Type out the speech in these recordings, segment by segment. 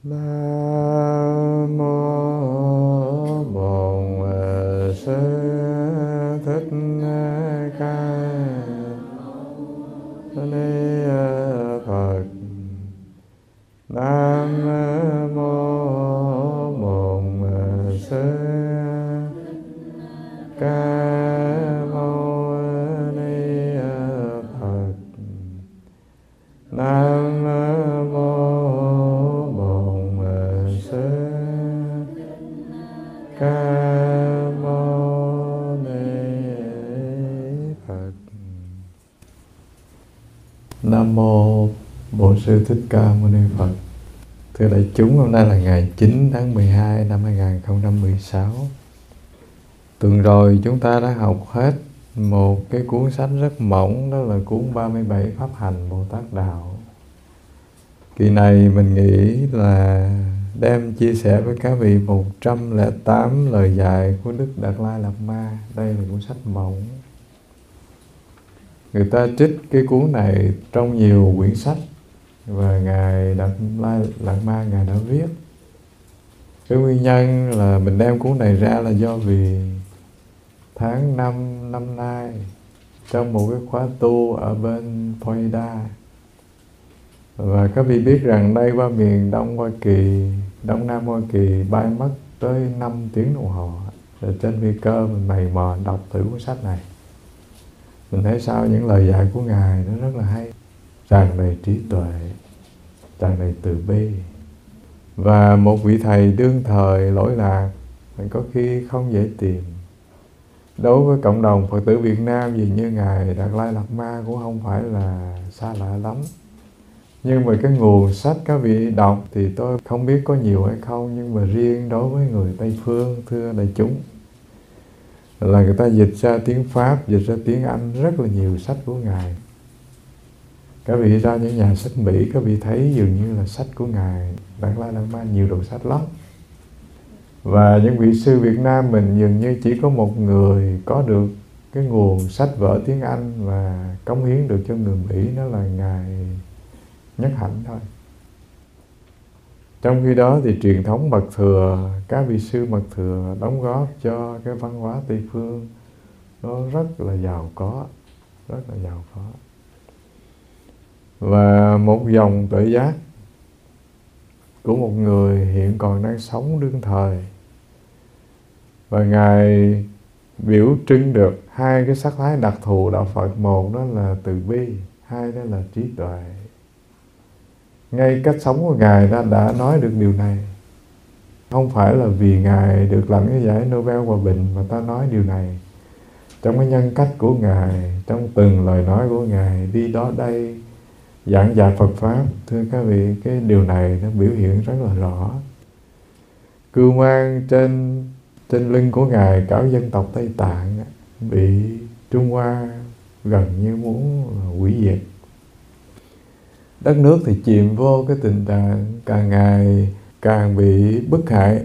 Nam mô Bổn Sư Thích Ca Ni Phật. Nam mô Bổn Sư Ca Mâu Ni Phật. Nam mô Bổn Sư Ca Mâu Ni Phật. Nam mô Bổn Sư Thích Ca Mâu Ni Phật. Thưa đại chúng, hôm nay là ngày 9 tháng 12 năm 2016. Tuần rồi chúng ta đã học hết một cái cuốn sách rất mỏng, đó là cuốn 37 Pháp Hành Bồ Tát Đạo. Kỳ này mình nghĩ là đem chia sẻ với các vị 108 lời dạy của Đức Đạt Lai Lạt Ma. Đây là cuốn sách mỏng. Người ta trích cái cuốn này trong nhiều quyển sách, và Ngài Đạt Lai Lạt Ma Ngài đã viết. Cái nguyên nhân là mình đem cuốn này ra là do vì tháng 5 năm nay, trong một cái khóa tu ở bên Florida, và các vị biết rằng đây qua miền Đông Hoa Kỳ, Đông Nam Hoa Kỳ bay mất tới 5 tiếng đồng hồ. Rồi trên phi cơ mình mày mò đọc thử cuốn sách này, mình thấy sao những lời dạy của Ngài nó rất là hay, tràn đầy trí tuệ, tràn đầy từ bi. Và một vị thầy đương thời lỗi lạc mình có khi không dễ tìm. Đối với cộng đồng Phật tử Việt Nam, dường như Ngài Đạt Lai Lạt Ma cũng không phải là xa lạ lắm. Nhưng mà cái nguồn sách các vị đọc thì tôi không biết có nhiều hay không, nhưng mà riêng đối với người Tây Phương, thưa đại chúng, là người ta dịch ra tiếng Pháp, dịch ra tiếng Anh rất là nhiều sách của Ngài. Các vị ra những nhà sách Mỹ, các vị thấy dường như là sách của Ngài Đạt Lai Lạt Ma nhiều đầu sách lắm. Và những vị sư Việt Nam mình dường như chỉ có một người có được cái nguồn sách vở tiếng Anh và cống hiến được cho người Mỹ, đó là Ngài Nhất Hạnh thôi. Trong khi đó thì truyền thống Mật Thừa, các vị sư Mật Thừa đóng góp cho cái văn hóa Tây Phương nó rất là giàu có, rất là giàu có. Và một dòng tuệ giác của một người hiện còn đang sống đương thời, và Ngài biểu trưng được hai cái sắc thái đặc thù đạo Phật. Một đó là từ bi, hai đó là trí tuệ. Ngay cách sống của Ngài đã nói được điều này. Không phải là vì Ngài được lãnh cái giải Nobel Hòa Bình mà ta nói điều này. Trong cái nhân cách của Ngài, trong từng lời nói của Ngài, đi đó đây, giảng dạy Phật Pháp, thưa các vị, cái điều này nó biểu hiện rất là rõ. Cưu mang trên lưng của Ngài cả dân tộc Tây Tạng bị Trung Hoa gần như muốn hủy diệt. Đất nước thì chìm vô cái tình trạng càng ngày càng bị bức hại,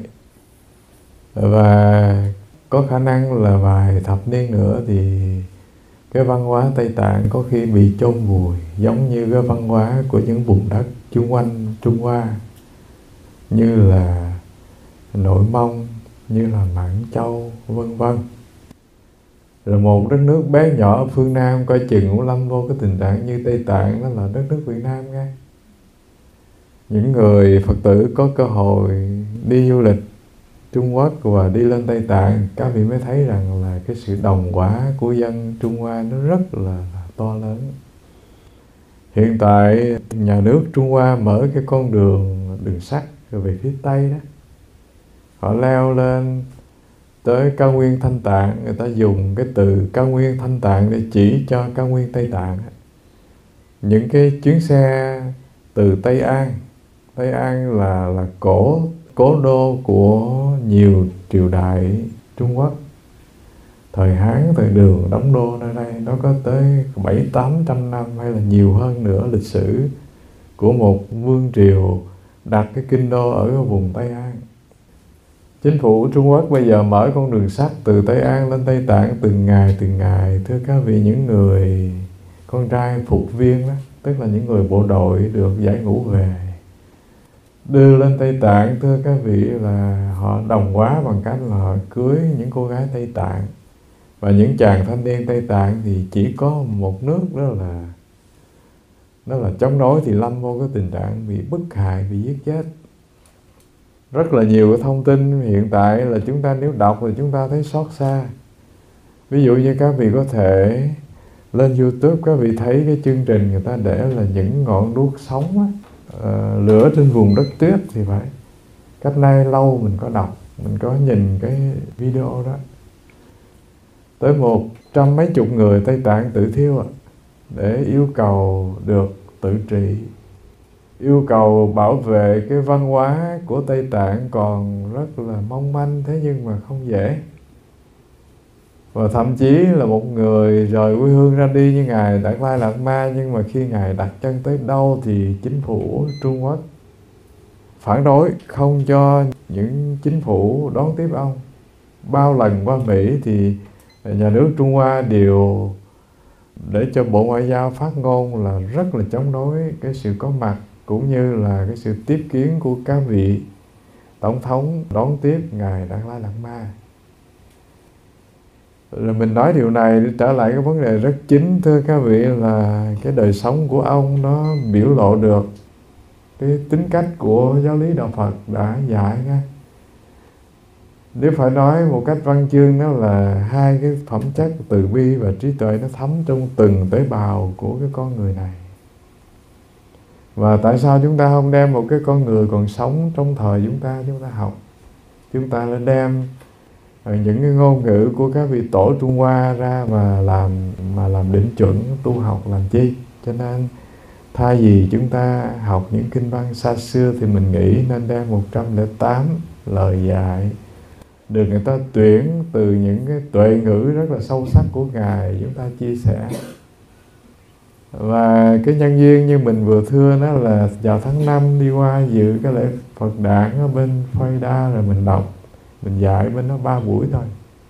và có khả năng là vài thập niên nữa thì cái văn hóa Tây Tạng có khi bị chôn vùi, giống như cái văn hóa của những vùng đất chung quanh Trung Hoa, như là Nội Mông, như là Mãn Châu, vân vân. Rồi một đất nước bé nhỏ ở phương Nam coi chừng cũng lâm vô cái tình trạng như Tây Tạng, đó là đất nước Việt Nam nghe. Những người Phật tử có cơ hội đi du lịch Trung Quốc và đi lên Tây Tạng, các vị mới thấy rằng là cái sự đồng quả của dân Trung Hoa nó rất là to lớn. Hiện tại nhà nước Trung Hoa mở cái con đường sắt rồi về phía Tây đó, họ leo lên tới cao nguyên Thanh Tạng, người ta dùng cái từ cao nguyên Thanh Tạng để chỉ cho cao nguyên Tây Tạng. Những cái chuyến xe từ Tây An là cố đô của nhiều triều đại Trung Quốc. Thời Hán, thời Đường đóng đô nơi đây, nó có tới 700-800 năm hay là nhiều hơn nữa lịch sử của một vương triều đặt cái kinh đô ở cái vùng Tây An. Chính phủ Trung Quốc bây giờ mở con đường sắt từ Tây An lên Tây Tạng từng ngày. Thưa các vị, những người con trai phục viên đó, tức là những người bộ đội được giải ngũ về, đưa lên Tây Tạng, thưa các vị, là họ đồng hóa bằng cách là họ cưới những cô gái Tây Tạng. Và những chàng thanh niên Tây Tạng thì chỉ có một nước, đó là chống đối, thì lâm vô cái tình trạng bị bức hại, bị giết chết. Rất là nhiều cái thông tin hiện tại là chúng ta nếu đọc thì chúng ta thấy xót xa. Ví dụ như các vị có thể lên YouTube, các vị thấy cái chương trình người ta để là những ngọn đuốc sống á, lửa trên vùng đất tuyết thì phải. Cách nay lâu mình có đọc, mình có nhìn cái video đó. Tới 100 mấy chục người Tây Tạng tự thiêu để yêu cầu được tự trị, yêu cầu bảo vệ cái văn hóa của Tây Tạng còn rất là mong manh, thế nhưng mà không dễ. Và thậm chí là một người rời quê hương ra đi như Ngài Đạt Lai Lạt Ma, nhưng mà khi Ngài đặt chân tới đâu thì chính phủ Trung Quốc phản đối, không cho những chính phủ đón tiếp ông. Bao lần qua Mỹ thì nhà nước Trung Hoa đều để cho Bộ Ngoại giao phát ngôn là rất là chống đối cái sự có mặt cũng như là cái sự tiếp kiến của các vị tổng thống đón tiếp Ngài Đạt Lai Lạt Ma. Rồi mình nói điều này để trở lại cái vấn đề rất chính, thưa các vị, là cái đời sống của ông nó biểu lộ được cái tính cách của giáo lý Đạo Phật đã dạy nha. Nếu phải nói một cách văn chương, đó là hai cái phẩm chất từ bi và trí tuệ nó thấm trong từng tế bào của cái con người này. Và tại sao chúng ta không đem một cái con người còn sống trong thời chúng ta học? Chúng ta nên đem những cái ngôn ngữ của các vị tổ Trung Hoa ra mà làm định chuẩn tu học làm chi? Cho nên thay vì chúng ta học những kinh văn xa xưa thì mình nghĩ nên đem 108 lời dạy được người ta tuyển từ những cái tuệ ngữ rất là sâu sắc của Ngài, chúng ta chia sẻ. Và cái nhân duyên như mình vừa thưa đó là vào tháng 5 đi qua dự cái lễ Phật đản ở bên Florida, rồi mình đọc, mình dạy bên đó 3 buổi thôi.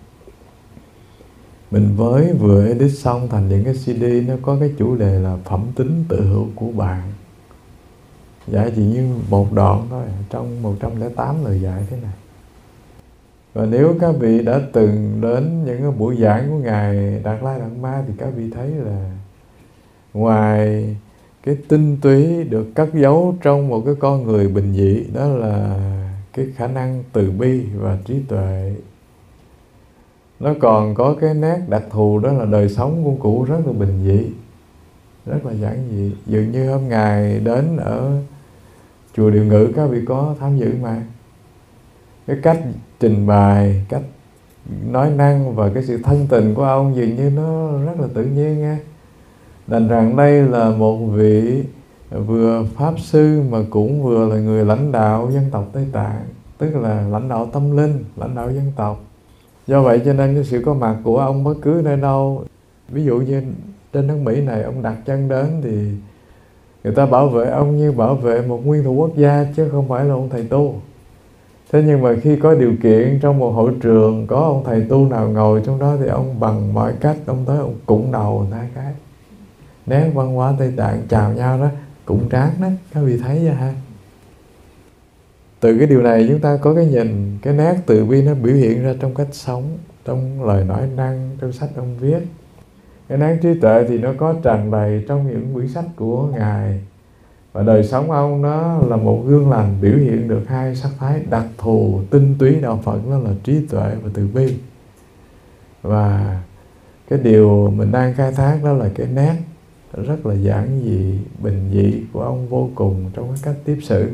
Mình vừa edit xong thành những cái CD, nó có cái chủ đề là phẩm tính tự hữu của bạn. Dạy chỉ như một đoạn thôi trong 108 lời dạy thế này. Và nếu các vị đã từng đến những cái buổi giảng của Ngài Đạt Lai Lạt Ma thì các vị thấy là ngoài cái tinh túy được cất giấu trong một cái con người bình dị, đó là cái khả năng từ bi và trí tuệ, nó còn có cái nét đặc thù, đó là đời sống của cụ rất là bình dị, rất là giản dị. Dường như hôm Ngài đến ở chùa Điều Ngự, các vị có tham dự mà. Cái cách trình bày, cách nói năng và cái sự thân tình của ông dường như nó rất là tự nhiên nha. Đành rằng đây là một vị vừa Pháp Sư mà cũng vừa là người lãnh đạo dân tộc Tây Tạng, tức là lãnh đạo tâm linh, lãnh đạo dân tộc. Do vậy cho nên cái sự có mặt của ông bất cứ nơi đâu, ví dụ như trên nước Mỹ này, ông đặt chân đến thì người ta bảo vệ ông như bảo vệ một nguyên thủ quốc gia, chứ không phải là ông thầy tu. Thế nhưng mà khi có điều kiện trong một hội trường có ông thầy tu nào ngồi trong đó thì ông bằng mọi cách ông tới ông cụng đầu người ta cái. Nét văn hóa Tây Tạng chào nhau đó, cụng trán đó, các vị thấy ra ha. Từ cái điều này chúng ta có cái nhìn, cái nét từ bi nó biểu hiện ra trong cách sống, trong lời nói năng, trong sách ông viết. Cái nét trí tuệ thì nó có tràn đầy trong những quyển sách của Ngài. Và đời sống ông nó là một gương lành biểu hiện được hai sắc thái đặc thù tinh túy Đạo Phật, đó là trí tuệ và từ bi. Và cái điều mình đang khai thác đó là cái nét rất là giản dị, bình dị của ông vô cùng trong cái cách tiếp xử.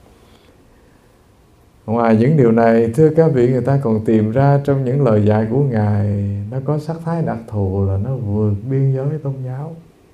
Ngoài những điều này, thưa các vị, người ta còn tìm ra trong những lời dạy của Ngài, nó có sắc thái đặc thù là nó vượt biên giới tôn giáo.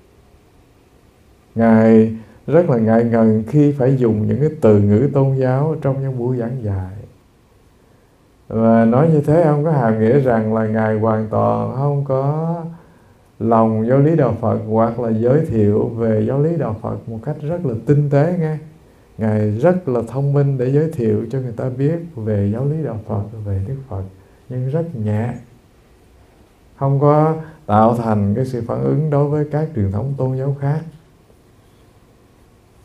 Ngài rất là ngại ngần khi phải dùng những cái từ ngữ tôn giáo trong những buổi giảng dạy. Và nói như thế không có hàm nghĩa rằng là Ngài hoàn toàn không có lòng giáo lý Đạo Phật, hoặc là giới thiệu về giáo lý Đạo Phật một cách rất là tinh tế nghe. Ngài rất là thông minh để giới thiệu cho người ta biết về giáo lý Đạo Phật, về Đức Phật, nhưng rất nhẹ, không có tạo thành cái sự phản ứng đối với các truyền thống tôn giáo khác.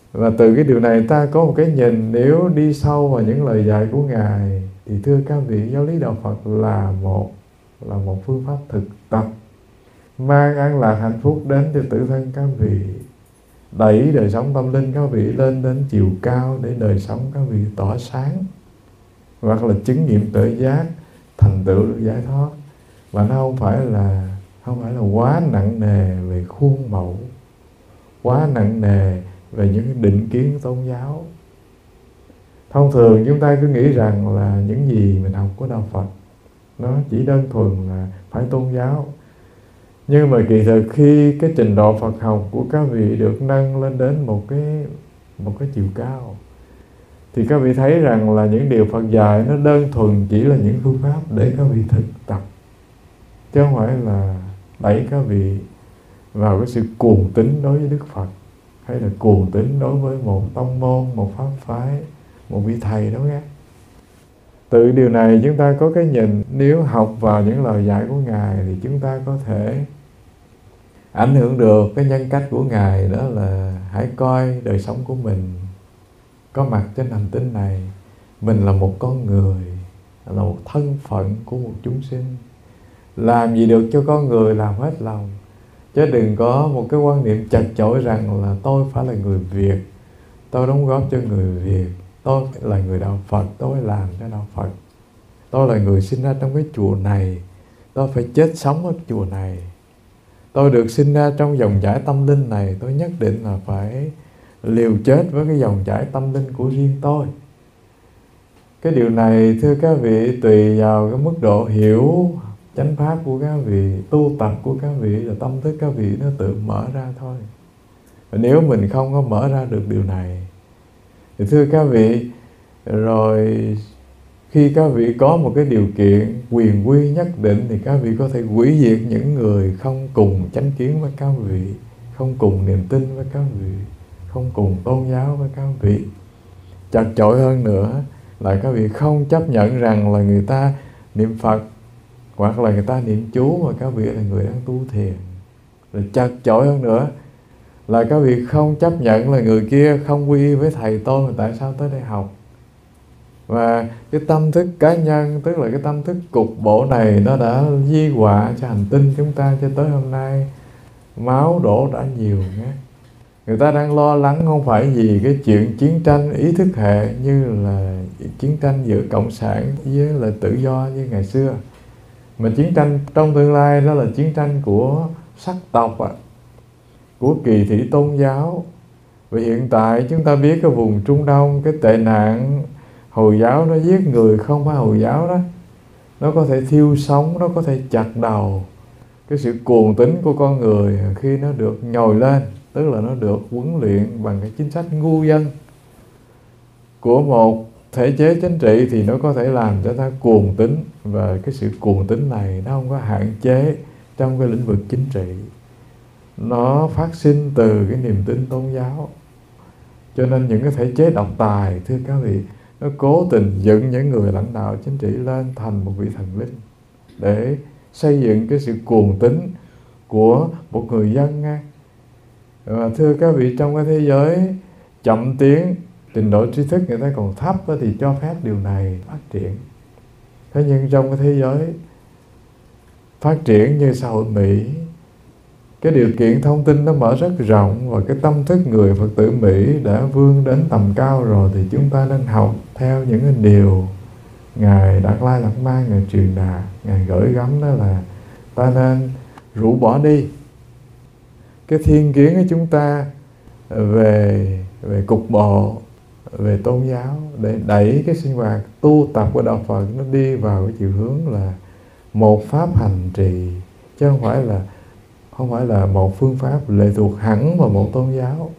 Và từ cái điều này ta có một cái nhìn, nếu đi sâu vào những lời dạy của Ngài thì thưa các vị, giáo lý đạo Phật là một phương pháp thực tập mang an lạc hạnh phúc đến cho tự thân các vị, đẩy đời sống tâm linh các vị lên đến chiều cao để đời sống các vị tỏa sáng, hoặc là chứng nghiệm tự giác, thành tựu được giải thoát. Và nó không phải là quá nặng nề về khuôn mẫu, quá nặng nề về những định kiến tôn giáo. Thông thường chúng ta cứ nghĩ rằng là những gì mình học của đạo Phật nó chỉ đơn thuần là phải tôn giáo. Nhưng mà kỳ thực khi cái trình độ Phật học của các vị được nâng lên đến một cái chiều cao, thì các vị thấy rằng là những điều Phật dạy nó đơn thuần chỉ là những phương pháp để các vị thực tập, chứ không phải là đẩy các vị vào cái sự cuồng tín đối với Đức Phật, hay là cuồng tín đối với một tông môn, một pháp phái, một vị thầy đó nghe. Từ điều này chúng ta có cái nhìn, nếu học vào những lời dạy của Ngài thì chúng ta có thể ảnh hưởng được cái nhân cách của Ngài. Đó là hãy coi đời sống của mình có mặt trên hành tinh này, mình là một con người, là một thân phận của một chúng sinh. Làm gì được cho con người làm hết lòng, chứ đừng có một cái quan niệm chật chội rằng là tôi phải là người Việt, tôi đóng góp cho người Việt, tôi là người đạo Phật, tôi làm cho đạo Phật, tôi là người sinh ra trong cái chùa này, tôi phải chết sống ở chùa này, tôi được sinh ra trong dòng chảy tâm linh này, tôi nhất định là phải liều chết với cái dòng chảy tâm linh của riêng tôi. Cái điều này thưa các vị, tùy vào cái mức độ hiểu chánh pháp của các vị, tu tập của các vị, là tâm thức các vị nó tự mở ra thôi. Và nếu mình không có mở ra được điều này thì thưa các vị, rồi khi các vị có một cái điều kiện quyền quy nhất định thì các vị có thể hủy diệt những người không cùng chánh kiến với các vị, không cùng niềm tin với các vị, không cùng tôn giáo với các vị. Chật chội hơn nữa là các vị không chấp nhận rằng là người ta niệm Phật hoặc là người ta niệm chú mà các vị là người đang tu thiền. Rồi chật chội hơn nữa là các vị không chấp nhận là người kia không quy y với thầy tôi mà tại sao tới đây học. Và cái tâm thức cá nhân, tức là cái tâm thức cục bộ này, nó đã di họa cho hành tinh chúng ta cho tới hôm nay. Máu đổ đã nhiều nhé. Người ta đang lo lắng không phải vì cái chuyện chiến tranh ý thức hệ như là chiến tranh giữa cộng sản với là tự do như ngày xưa, mà chiến tranh trong tương lai đó là chiến tranh của sắc tộc, của kỳ thị tôn giáo. Vì hiện tại chúng ta biết cái vùng Trung Đông, cái tệ nạn Hồi giáo nó giết người không phải Hồi giáo đó, nó có thể thiêu sống, nó có thể chặt đầu. Cái sự cuồng tín của con người khi nó được nhồi lên, tức là nó được huấn luyện bằng cái chính sách ngu dân của một thể chế chính trị, thì nó có thể làm cho ta cuồng tín. Và cái sự cuồng tín này nó không có hạn chế trong cái lĩnh vực chính trị, nó phát sinh từ cái niềm tin tôn giáo. Cho nên những cái thể chế độc tài, thưa các vị, nó cố tình dựng những người lãnh đạo chính trị lên thành một vị thần linh để xây dựng cái sự cuồng tín của một người dân nghe. Và thưa các vị, trong cái thế giới chậm tiến, trình độ trí thức người ta còn thấp thì cho phép điều này phát triển. Thế nhưng trong cái thế giới phát triển như xã hội Mỹ, cái điều kiện thông tin nó mở rất rộng, và cái tâm thức người Phật tử Mỹ đã vươn đến tầm cao rồi, thì chúng ta nên học theo những cái điều Ngài Đạt Lai Lạt Ma Ngài truyền đạt, Ngài gửi gắm, đó là ta nên rũ bỏ đi cái thiên kiến của chúng ta về cục bộ, về tôn giáo, để đẩy cái sinh hoạt tu tập của đạo Phật nó đi vào cái chiều hướng là một pháp hành trì, chứ không phải là một phương pháp lệ thuộc hẳn vào một tôn giáo.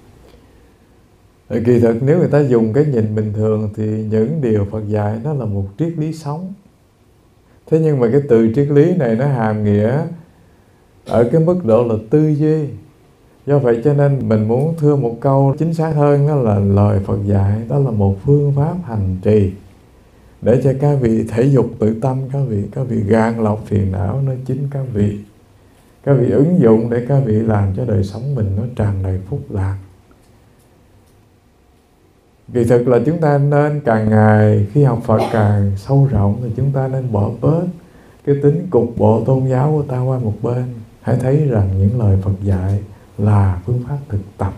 Kỳ thực nếu người ta dùng cái nhìn bình thường thì những điều Phật dạy nó là một triết lý sống. Thế nhưng mà cái từ triết lý này nó hàm nghĩa ở cái mức độ là tư duy. Do vậy cho nên mình muốn thưa một câu chính xác hơn, đó là lời Phật dạy đó là một phương pháp hành trì để cho các vị thể dục tự tâm, các vị gạn lọc phiền não nơi chính các vị ứng dụng để các vị làm cho đời sống mình nó tràn đầy phúc lạc. Kỳ thực là chúng ta nên càng ngày khi học Phật càng sâu rộng thì chúng ta nên bỏ bớt cái tính cục bộ tôn giáo của ta qua một bên. Hãy thấy rằng những lời Phật dạy là phương pháp thực tập.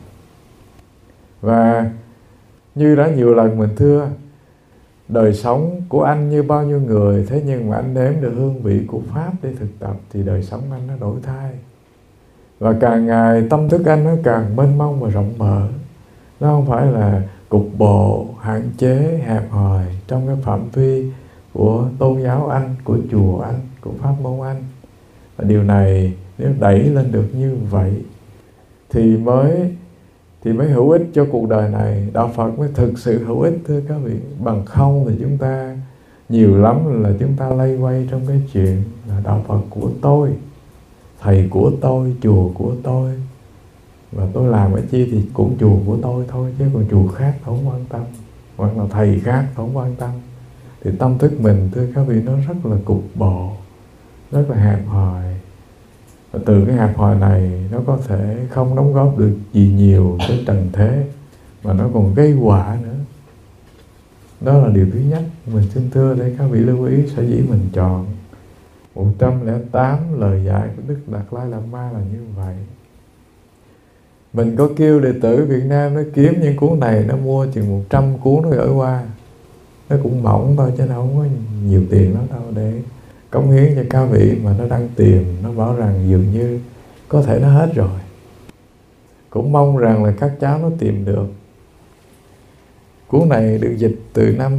Và như đã nhiều lần mình thưa, đời sống của anh như bao nhiêu người, thế nhưng mà anh nếm được hương vị của Pháp để thực tập thì đời sống anh nó đổi thay. Và càng ngày tâm thức anh nó càng mênh mông và rộng mở. Nó không phải là cục bộ, hạn chế, hẹp hòi trong cái phạm vi của tôn giáo anh, của chùa anh, của pháp môn anh. Và điều này nếu đẩy lên được như vậy thì mới hữu ích cho cuộc đời này. Đạo Phật mới thực sự hữu ích, thưa các vị. Bằng không thì chúng ta nhiều lắm là chúng ta lay quay trong cái chuyện là đạo Phật của tôi, thầy của tôi, chùa của tôi, và tôi làm cái chi thì cũng chùa của tôi thôi, chứ còn chùa khác tôi không quan tâm, hoặc là thầy khác tôi không quan tâm. Thì tâm thức mình, thưa các vị, nó rất là cục bộ, rất là hẹp hòi. Và từ cái hẹp hòi này nó có thể không đóng góp được gì nhiều tới trần thế, mà nó còn gây họa nữa. Đó là điều thứ nhất mình xin thưa để các vị lưu ý. Sở dĩ mình chọn 108 lời dạy của Đức Đạt Lai Lạt Ma là như vậy. Mình có kêu đệ tử Việt Nam nó kiếm những cuốn này, nó mua chừng 100 cuốn nó gửi qua. Nó cũng mỏng thôi chứ nó không có nhiều tiền lắm đâu để cống hiến cho các vị, mà nó đang tìm, nó bảo rằng dường như có thể nó hết rồi. Cũng mong rằng là các cháu nó tìm được. Cuốn này được dịch từ năm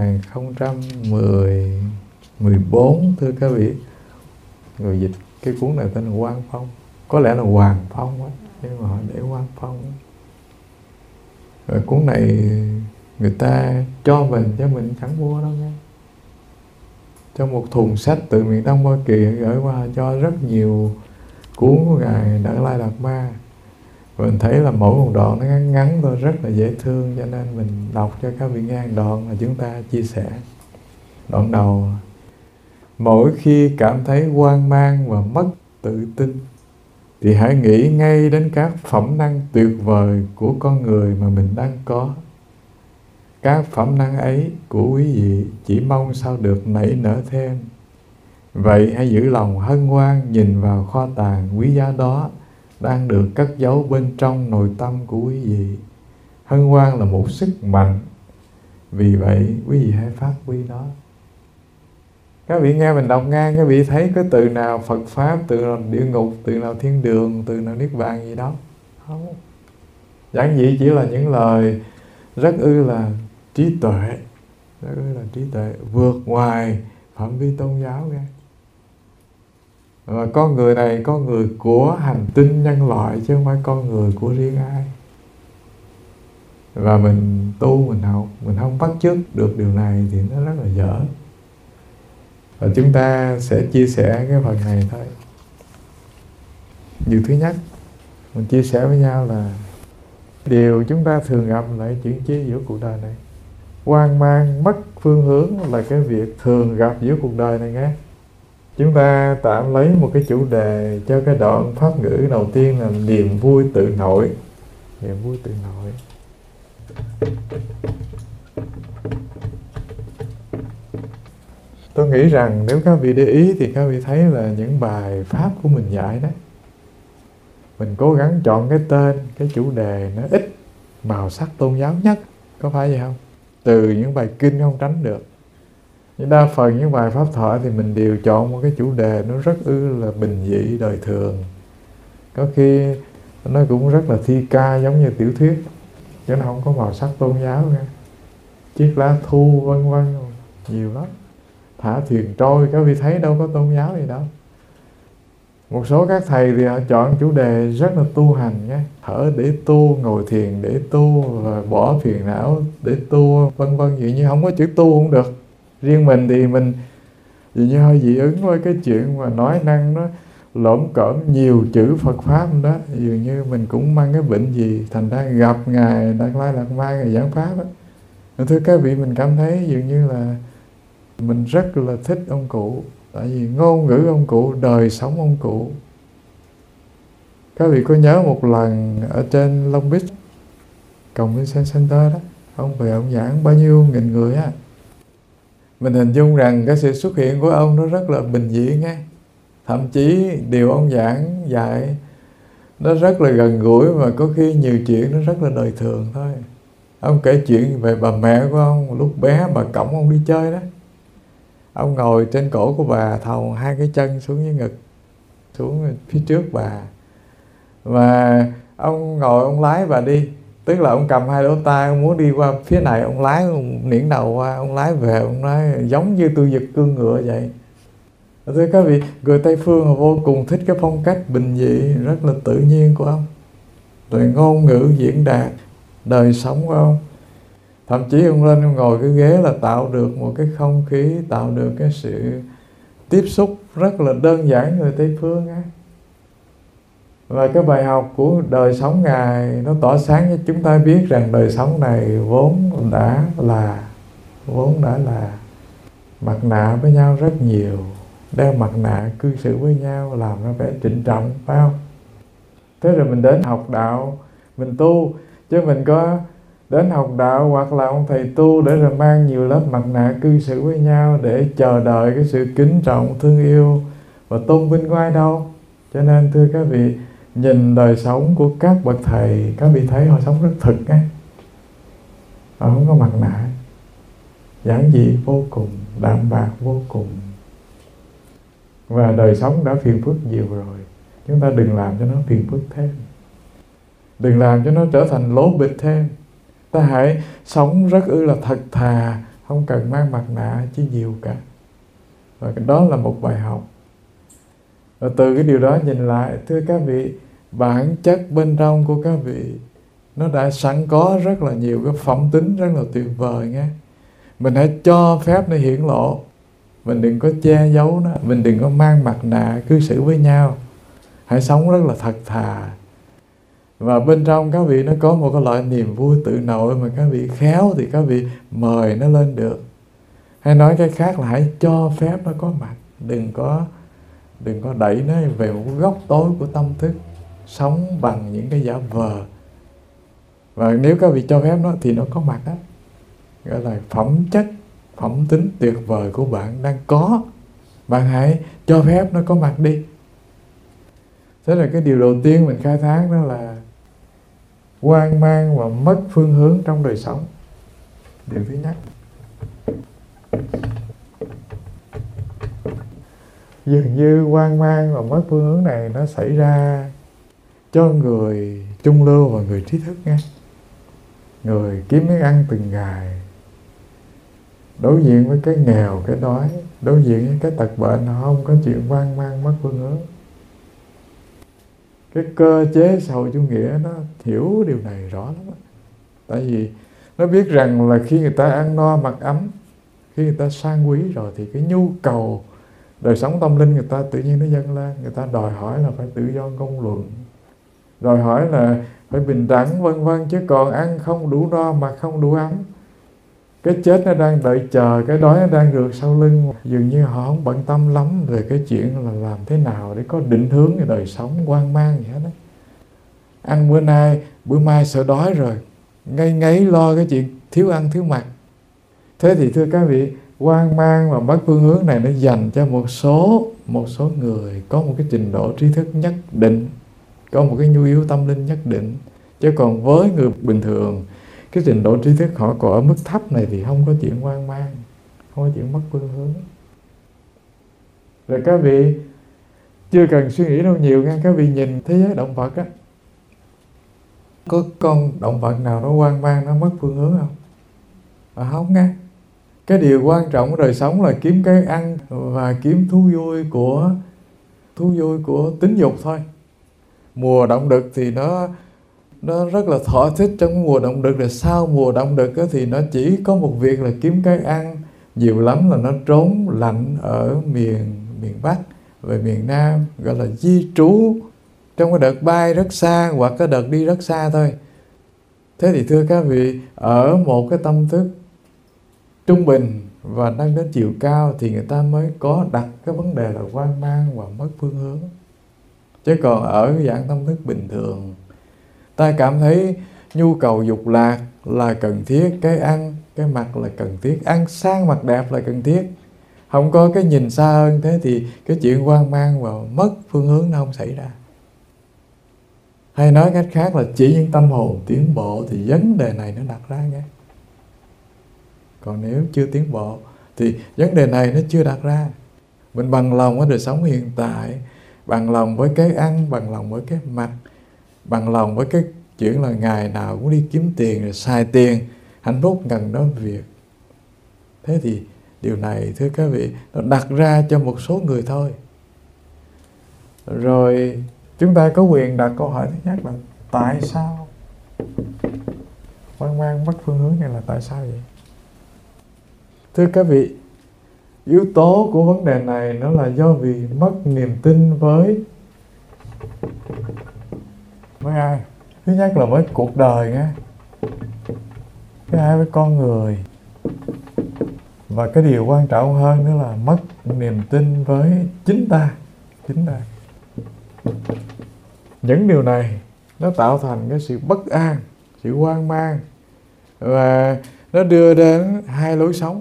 2014, thưa các vị. Người dịch cái cuốn này tên là Quang Phong. Có lẽ là Hoàng Phong á, nhưng mà họ để Quang Phong á. Rồi cuốn này người ta cho mình, chứ mình chẳng mua đâu nha. Trong một thùng sách từ miền Đông Hoa Kỳ gửi qua, cho rất nhiều cuốn của Ngài Đạt Lai Lạt Ma. Mình thấy là mỗi một đoạn nó ngắn ngắn thôi, rất là dễ thương, cho nên mình đọc cho các vị nghe đoạn là chúng ta chia sẻ. Đoạn đầu: mỗi khi cảm thấy hoang mang và mất tự tin thì hãy nghĩ ngay đến các phẩm năng tuyệt vời của con người mà mình đang có. Các phẩm năng ấy của quý vị chỉ mong sao được nảy nở thêm. Vậy hãy giữ lòng hân hoan nhìn vào kho tàng quý giá đó đang được cất giấu bên trong nội tâm của quý vị. Hân hoan là một sức mạnh, vì vậy quý vị hãy phát huy nó. Các vị nghe mình đọc ngang, các vị thấy cái từ nào Phật Pháp, từ nào địa ngục, từ nào thiên đường, từ nào niết bàn gì đó? Không. Giản dị chỉ là những lời rất là trí tuệ, rất là trí tuệ, vượt ngoài phạm vi tôn giáo ra. Và con người này, con người của hành tinh nhân loại, chứ không phải con người của riêng ai. Và mình tu, mình học, mình không bắt chước được điều này thì nó rất là dở. Và chúng ta sẽ chia sẻ cái phần này thôi. Điều thứ nhất mình chia sẻ với nhau là điều chúng ta thường gặp lại chuyện chi giữa cuộc đời này. Hoang mang, mất phương hướng là cái việc thường gặp giữa cuộc đời này nghe. Chúng ta tạm lấy một cái chủ đề cho cái đoạn pháp ngữ đầu tiên là niềm vui tự nội. Niềm vui tự nội. Tôi nghĩ rằng nếu các vị để ý thì các vị thấy là những bài pháp của mình dạy đó, mình cố gắng chọn cái tên, cái chủ đề nó ít màu sắc tôn giáo nhất. Có phải vậy không? Từ những bài kinh không tránh được. Nhưng đa phần những bài pháp thoại thì mình đều chọn một cái chủ đề nó rất là bình dị, đời thường. Có khi nó cũng rất là thi ca giống như tiểu thuyết, chứ nó không có màu sắc tôn giáo nha. Chiếc lá thu vân vân, nhiều lắm. Thả thuyền trôi, các vị thấy đâu có tôn giáo gì đâu. Một số các thầy thì họ chọn chủ đề rất là tu hành nhé. Thở để tu, ngồi thiền để tu, và bỏ phiền não để tu, vân vân. Dường như không có chữ tu không được. Riêng mình thì mình dường như hơi dị ứng với cái chuyện mà nói năng nó lổm cổm nhiều chữ Phật Pháp đó. Dường như mình cũng mang cái bệnh gì, thành ra gặp Ngài Đạt Lai Lạt Ma, Ngài giảng Pháp đó. Thưa các vị, mình cảm thấy dường như là mình rất là thích ông cụ. Tại vì ngôn ngữ ông cụ, đời sống ông cụ. Các vị có nhớ một lần ở trên Long Beach, Convention Center đó, Ông về ông giảng bao nhiêu nghìn người á. Mình hình dung rằng cái sự xuất hiện của ông nó rất là bình dị nghe. Thậm chí điều ông giảng dạy nó rất là gần gũi, và có khi nhiều chuyện nó rất là đời thường thôi. Ông kể chuyện về bà mẹ của ông lúc bé, bà cõng ông đi chơi đó. Ông ngồi trên cổ của bà, thòng hai cái chân xuống dưới ngực, xuống phía trước bà. Và ông ngồi ông lái bà đi. Tức là ông cầm hai lỗ tai, ông muốn đi qua phía này, ông lái, ông niễn đầu qua, ông lái về, ông nói giống như tôi giật cương ngựa vậy. Thưa các vị, người Tây Phương họ vô cùng thích cái phong cách bình dị, rất là tự nhiên của ông. Rồi ngôn ngữ diễn đạt, đời sống của ông. Thậm chí ông lên ông ngồi cái ghế là tạo được một cái không khí, tạo được cái sự tiếp xúc rất là đơn giản người Tây Phương á. Và cái bài học của đời sống Ngài nó tỏ sáng cho chúng ta biết rằng đời sống này vốn đã là mặt nạ với nhau rất nhiều, đeo mặt nạ cư xử với nhau làm nó vẻ trịnh trọng, phải không? Thế rồi mình đến học đạo, mình tu, chứ mình có đến học đạo hoặc là ông thầy tu để rồi mang nhiều lớp mặt nạ cư xử với nhau để chờ đợi cái sự kính trọng, thương yêu và tôn vinh của ai đâu. Cho nên thưa các vị, nhìn đời sống của các bậc thầy, các vị thấy họ sống rất thực á. Họ không có mặt nạ, giản dị vô cùng, đạm bạc vô cùng. Và đời sống đã phiền phức nhiều rồi, chúng ta đừng làm cho nó phiền phức thêm, đừng làm cho nó trở thành lố bịch thêm. Ta hãy sống rất là thật thà, không cần mang mặt nạ chứ nhiều cả. Và đó là một bài học. Và từ cái điều đó nhìn lại, thưa các vị, bản chất bên trong của các vị nó đã sẵn có rất là nhiều cái phẩm tính rất là tuyệt vời nghe. Mình hãy cho phép nó hiển lộ, mình đừng có che giấu nó, mình đừng có mang mặt nạ cư xử với nhau. Hãy sống rất là thật thà. Và bên trong các vị nó có một cái loại niềm vui tự nội mà các vị khéo thì các vị mời nó lên được. Hay nói cái khác là hãy cho phép nó có mặt, đừng có đẩy nó về một góc tối của tâm thức, sống bằng những cái giả vờ. Và nếu các vị cho phép nó thì nó có mặt đó. Gọi là phẩm chất, phẩm tính tuyệt vời của bạn đang có. Bạn hãy cho phép nó có mặt đi. Thế là cái điều đầu tiên mình khai thác đó là hoang mang và mất phương hướng trong đời sống. Điều thứ nhất. Dường như hoang mang và mất phương hướng này nó xảy ra cho người trung lưu và người trí thức nghe. Người kiếm miếng ăn từng ngày, đối diện với cái nghèo, cái đói, đối diện với cái tật bệnh, họ không có chuyện hoang mang mất phương hướng. Cái cơ chế xã hội chủ nghĩa nó hiểu điều này rõ lắm. Tại vì nó biết rằng là khi người ta ăn no mặc ấm, khi người ta sang quý rồi thì cái nhu cầu đời sống tâm linh người ta tự nhiên nó dâng lên. Người ta đòi hỏi là phải tự do ngôn luận, đòi hỏi là phải bình đẳng vân vân, chứ còn ăn không đủ no mà không đủ ấm, cái chết nó đang đợi chờ, cái đói nó đang rượt sau lưng. Dường như họ không bận tâm lắm về cái chuyện là làm thế nào để có định hướng về đời sống, hoang mang gì hết đó. Ăn bữa nay, bữa mai sợ đói rồi, ngây ngấy lo cái chuyện thiếu ăn thiếu mặc. Thế thì thưa các vị, hoang mang và mất phương hướng này nó dành cho một số người có một cái trình độ trí thức nhất định, có một cái nhu yếu tâm linh nhất định. Chứ còn với người bình thường, cái trình độ trí thức họ còn ở mức thấp này thì không có chuyện hoang mang, không có chuyện mất phương hướng. Rồi các vị chưa cần suy nghĩ đâu nhiều nha. Các vị nhìn thế giới động vật á, có con động vật nào nó hoang mang, nó mất phương hướng không? Không nghe. Cái điều quan trọng của đời sống là kiếm cái ăn và kiếm thú vui của tính dục thôi. Mùa động đực thì nó rất là thỏa thích trong mùa động đực, rồi sau mùa động đực thì nó chỉ có một việc là kiếm cái ăn, nhiều lắm là nó trốn lạnh ở miền Bắc về miền Nam, gọi là di trú trong cái đợt bay rất xa hoặc cái đợt đi rất xa thôi. Thế thì thưa các vị, ở một cái tâm thức trung bình và đang đến chiều cao thì người ta mới có đặt cái vấn đề là hoang mang và mất phương hướng. Chứ còn ở dạng tâm thức bình thường, ta cảm thấy nhu cầu dục lạc, là cần thiết, cái ăn, cái mặc là cần thiết, ăn sang mặc đẹp là cần thiết. Không có cái nhìn xa hơn thế thì cái chuyện hoang mang và mất phương hướng nó không xảy ra. Hay nói cách khác là chỉ những tâm hồn tiến bộ thì vấn đề này nó đặt ra nghe. Còn nếu chưa tiến bộ thì vấn đề này nó chưa đặt ra. Mình bằng lòng với đời sống hiện tại, bằng lòng với cái ăn, bằng lòng với cái mặc, bằng lòng với cái chuyện là ngày nào cũng đi kiếm tiền rồi xài tiền, hạnh phúc cần đó việc. Thế thì điều này thưa các vị, nó đặt ra cho một số người thôi. Rồi chúng ta có quyền đặt câu hỏi thứ nhất là tại sao? Hoang mang mất phương hướng này là tại sao vậy? Thưa các vị, yếu tố của vấn đề này nó là do vì mất niềm tin với ai? Thứ nhất là với cuộc đời nghe. Thứ hai với con người. Và cái điều quan trọng hơn nữa là mất niềm tin với chính ta. Những điều này nó tạo thành cái sự bất an, sự hoang mang, và nó đưa đến hai lối sống.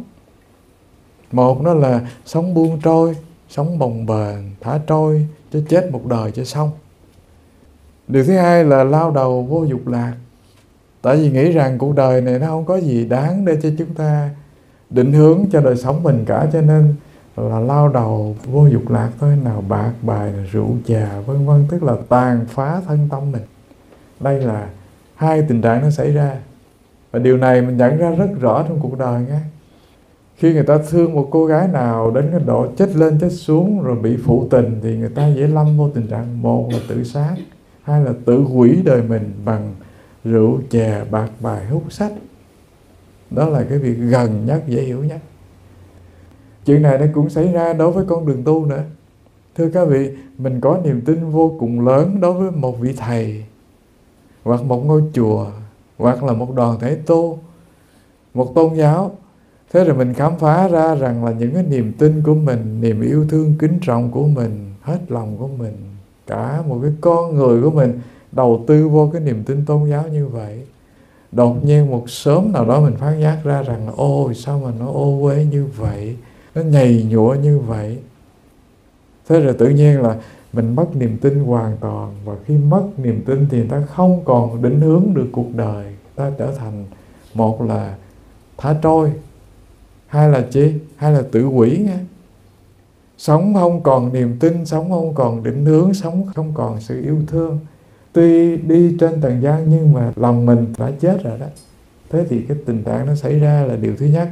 Một nó là sống buông trôi, sống bồng bềnh, thả trôi cho chết một đời cho xong. Điều thứ hai là lao đầu vô dục lạc. Tại vì nghĩ rằng cuộc đời này nó không có gì đáng để cho chúng ta định hướng cho đời sống mình cả, cho nên là lao đầu vô dục lạc thôi, nào bạc bài, nào rượu chà, vân vân, tức là tàn phá thân tâm mình. Đây là hai tình trạng nó xảy ra. Và điều này mình nhận ra rất rõ trong cuộc đời nghe. Khi người ta thương một cô gái nào đến cái độ chết lên chết xuống rồi bị phụ tình thì người ta dễ lâm vô tình trạng một là tự sát, hai là tự hủy đời mình bằng rượu chè, bạc bài, hút sách. Đó là cái việc gần nhất, dễ hiểu nhất. Chuyện này nó cũng xảy ra đối với con đường tu nữa. Thưa các vị, mình có niềm tin vô cùng lớn đối với một vị thầy, hoặc một ngôi chùa, hoặc là một đoàn thể tu, một tôn giáo. Thế rồi mình khám phá ra rằng là những cái niềm tin của mình, niềm yêu thương kính trọng của mình, hết lòng của mình, cả một cái con người của mình đầu tư vô cái niềm tin tôn giáo như vậy. Đột nhiên một sớm nào đó mình phát giác ra rằng là ôi sao mà nó ô uế như vậy, nó nhầy nhụa như vậy. Thế rồi tự nhiên là mình mất niềm tin hoàn toàn. Và khi mất niềm tin thì ta không còn định hướng được cuộc đời. Ta trở thành một là thả trôi, hai là chi? Hai là tự hủy nghe. Sống không còn niềm tin, sống không còn định hướng, sống không còn sự yêu thương. Tuy đi trên trần gian nhưng mà lòng mình đã chết rồi đó. Thế thì cái tình trạng nó xảy ra là điều thứ nhất,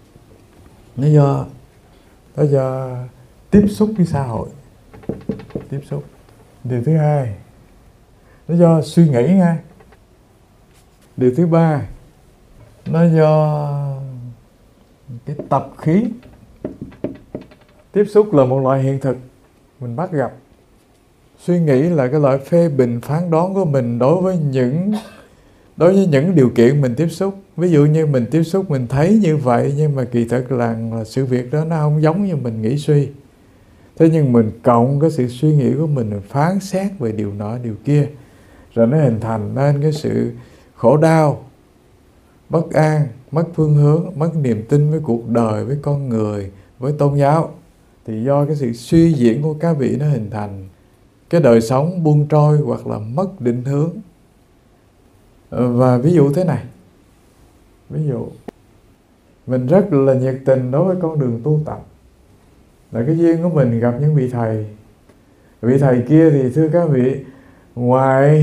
nó do tiếp xúc với xã hội. Tiếp xúc. Điều thứ hai, nó do suy nghĩ nghe. Điều thứ ba, nó do cái tập khí. Tiếp xúc là một loại hiện thực mình bắt gặp. Suy nghĩ là cái loại phê bình phán đoán của mình đối với những điều kiện mình tiếp xúc. Ví dụ như mình tiếp xúc mình thấy như vậy, nhưng mà kỳ thực là sự việc đó nó không giống như mình nghĩ suy. Thế nhưng mình cộng cái sự suy nghĩ của mình phán xét về điều nọ điều kia, rồi nó hình thành nên cái sự khổ đau, bất an, mất phương hướng, mất niềm tin với cuộc đời, với con người, với tôn giáo. Thì do cái sự suy diễn của các vị nó hình thành cái đời sống buông trôi hoặc là mất định hướng. Và ví dụ thế này, ví dụ mình rất là nhiệt tình đối với con đường tu tập, là cái duyên của mình gặp những vị thầy. Vị thầy kia thì thưa các vị, ngoài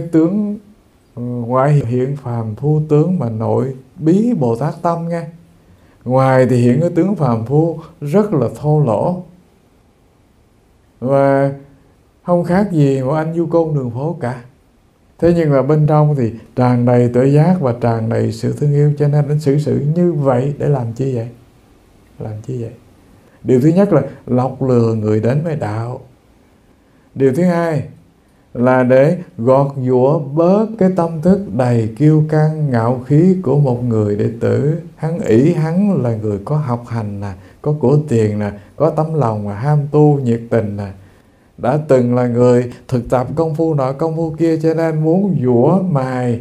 hiện phàm phu tướng mà nội bí Bồ Tát tâm nghe. Ngoài thì hiện cái tướng phàm phu rất là thô lỗ, và không khác gì một anh du côn đường phố cả. Thế nhưng mà bên trong thì tràn đầy tuệ giác và tràn đầy sự thương yêu, cho nên anh xử sự như vậy để làm chi vậy? Làm chi vậy? Điều thứ nhất là lọc lừa người đến với đạo. Điều thứ hai là để gọt giũa bớt cái tâm thức đầy kiêu căng ngạo khí của một người đệ tử. Hắn là người có học hành nè, có của tiền nè, có tấm lòng và ham tu nhiệt tình nè, đã từng là người thực tập công phu nọ công phu kia, cho nên muốn giũa mài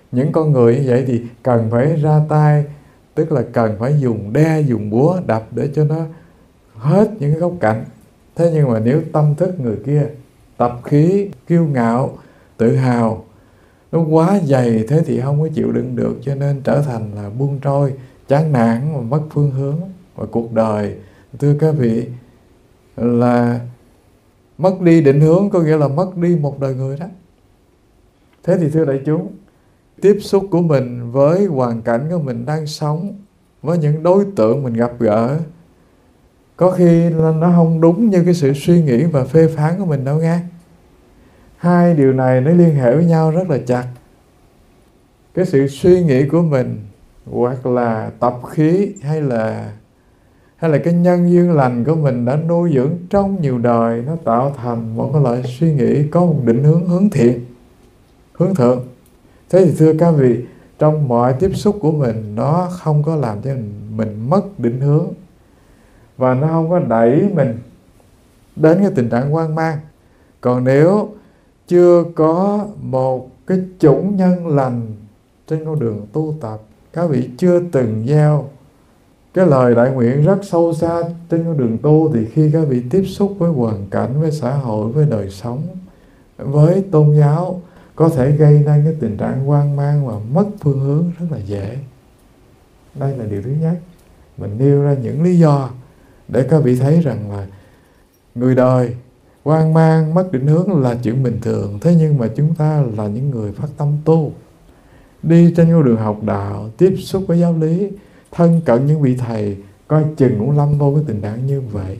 Những con người như vậy thì cần phải ra tay, tức là cần phải dùng búa đập để cho nó hết những cái góc cạnh. Thế nhưng mà nếu tâm thức người kia tập khí, kiêu ngạo, tự hào nó quá dày, thế thì không có chịu đựng được, cho nên trở thành là buông trôi, chán nản và mất phương hướng. Và cuộc đời, thưa các vị, là mất đi định hướng, có nghĩa là mất đi một đời người đó. Thế thì thưa đại chúng, tiếp xúc của mình với hoàn cảnh của mình đang sống, với những đối tượng mình gặp gỡ, có khi nó không đúng như cái sự suy nghĩ và phê phán của mình đâu nghe. Hai điều này nó liên hệ với nhau rất là chặt. Cái sự suy nghĩ của mình, hoặc là tập khí, hay là cái nhân duyên lành của mình đã nuôi dưỡng trong nhiều đời, nó tạo thành một cái loại suy nghĩ có một định hướng thiện, hướng thượng. Thế thì thưa các vị, trong mọi tiếp xúc của mình, nó không có làm cho mình mất định hướng, và nó không có đẩy mình đến cái tình trạng hoang mang. Còn nếu chưa có một cái chủng nhân lành trên con đường tu tập, các vị chưa từng gieo cái lời đại nguyện rất sâu xa trên con đường tu, thì khi các vị tiếp xúc với hoàn cảnh, với xã hội, với đời sống, với tôn giáo, có thể gây nên cái tình trạng hoang mang và mất phương hướng rất là dễ. Đây là điều thứ nhất. Mình nêu ra những lý do để các vị thấy rằng là người đời hoang mang, mất định hướng là chuyện bình thường. Thế nhưng mà chúng ta là những người phát tâm tu, đi trên con đường học đạo, tiếp xúc với giáo lý, thân cận những vị thầy, coi chừng cũng lâm vô cái tình trạng như vậy.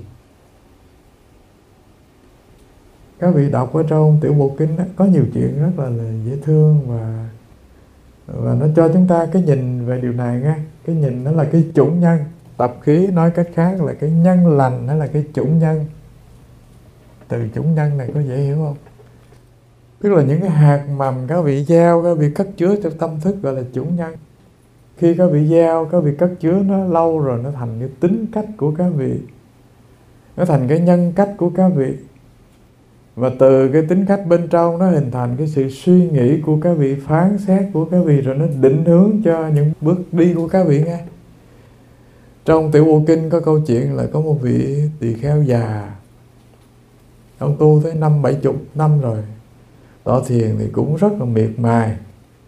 Các vị đọc ở trong Tiểu Bộ Kinh đó, có nhiều chuyện rất là dễ thương, và nó cho chúng ta cái nhìn về điều này nghe. Cái nhìn đó là cái chủng nhân. Tập khí nói cách khác là cái nhân lành, hay là cái chủng nhân. Từ chủng nhân này có dễ hiểu không? Tức là những cái hạt mầm các vị gieo, các vị cất chứa trong tâm thức, gọi là chủng nhân. Khi các vị gieo, các vị cất chứa nó lâu rồi, nó thành cái tính cách của các vị, nó thành cái nhân cách của các vị. Và từ cái tính cách bên trong nó hình thành cái sự suy nghĩ của các vị, phán xét của các vị, rồi nó định hướng cho những bước đi của các vị nghe. Trong Tiểu Bộ Kinh có câu chuyện là có một vị tỳ kheo già, ông tu tới 50-70 năm rồi, tọa thiền thì cũng rất là miệt mài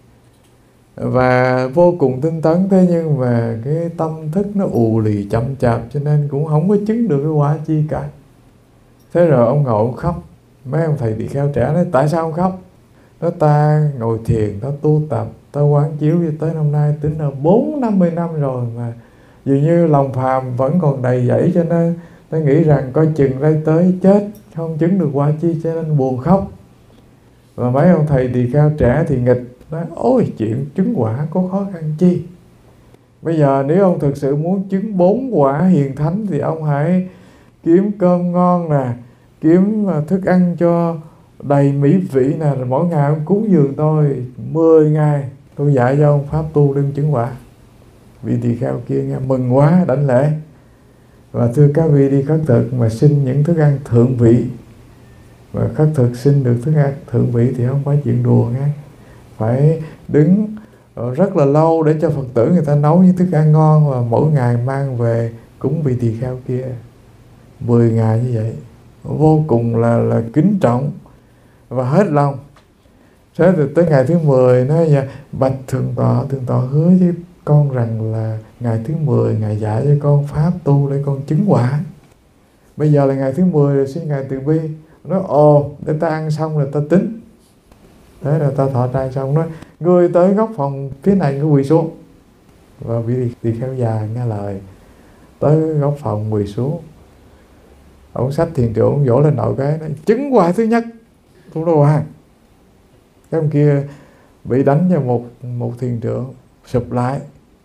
và vô cùng tinh tấn. Thế nhưng mà cái tâm thức nó ù lì chậm chạp, cho nên cũng không có chứng được cái quả chi cả. Thế rồi ông ngồi ông khóc. Mấy ông thầy tỳ kheo trẻ nói: tại sao ông khóc? Nói: ta ngồi thiền, ta tu tập, ta quán chiếu tới năm nay tính là 40-50 năm rồi, mà dường như lòng phàm vẫn còn đầy dẫy, cho nên ta nghĩ rằng coi chừng đây tới chết không chứng được quả chi, cho nên buồn khóc. Và mấy ông thầy tỳ kheo trẻ thì nghịch, nói: ôi chuyện chứng quả có khó khăn chi. Bây giờ nếu ông thực sự muốn chứng 4 quả hiền thánh thì ông hãy kiếm cơm ngon nè, kiếm thức ăn cho đầy mỹ vị nè, rồi mỗi ngày ông cúng dường tôi 10 ngày, tôi dạy cho ông pháp tu đừng chứng quả. Vị tỳ kheo kia nghe mừng quá, đảnh lễ. Và thưa các vị, đi khất thực mà xin những thức ăn thượng vị, và khất thực xin được thức ăn thượng vị thì không phải chuyện đùa nghe. Phải đứng rất là lâu để cho Phật tử người ta nấu những thức ăn ngon, và mỗi ngày mang về cúng vị tỳ kheo kia 10 ngày như vậy. Vô cùng là kính trọng và hết lòng. Thế thì tới ngày thứ 10 nói: bạch thượng tọa hứa với con rằng là ngày thứ 10 ngài dạy cho con pháp tu để con chứng quả. Bây giờ là ngày thứ 10 rồi, xin ngài từ bi. Nói: ồ, để ta ăn xong rồi ta tính. Thế là ta thọ trai xong, nói: ngươi tới góc phòng phía này, ngươi quỳ xuống. Và vị tỳ kheo già nghe lời, tới góc phòng quỳ xuống. Ông xách thiền trượng, ông vỗ lên đầu cái, nói: chứng quả thứ nhất. Tôi nói: wow. Cái ông kia bị đánh cho một thiền trượng, sụp lại.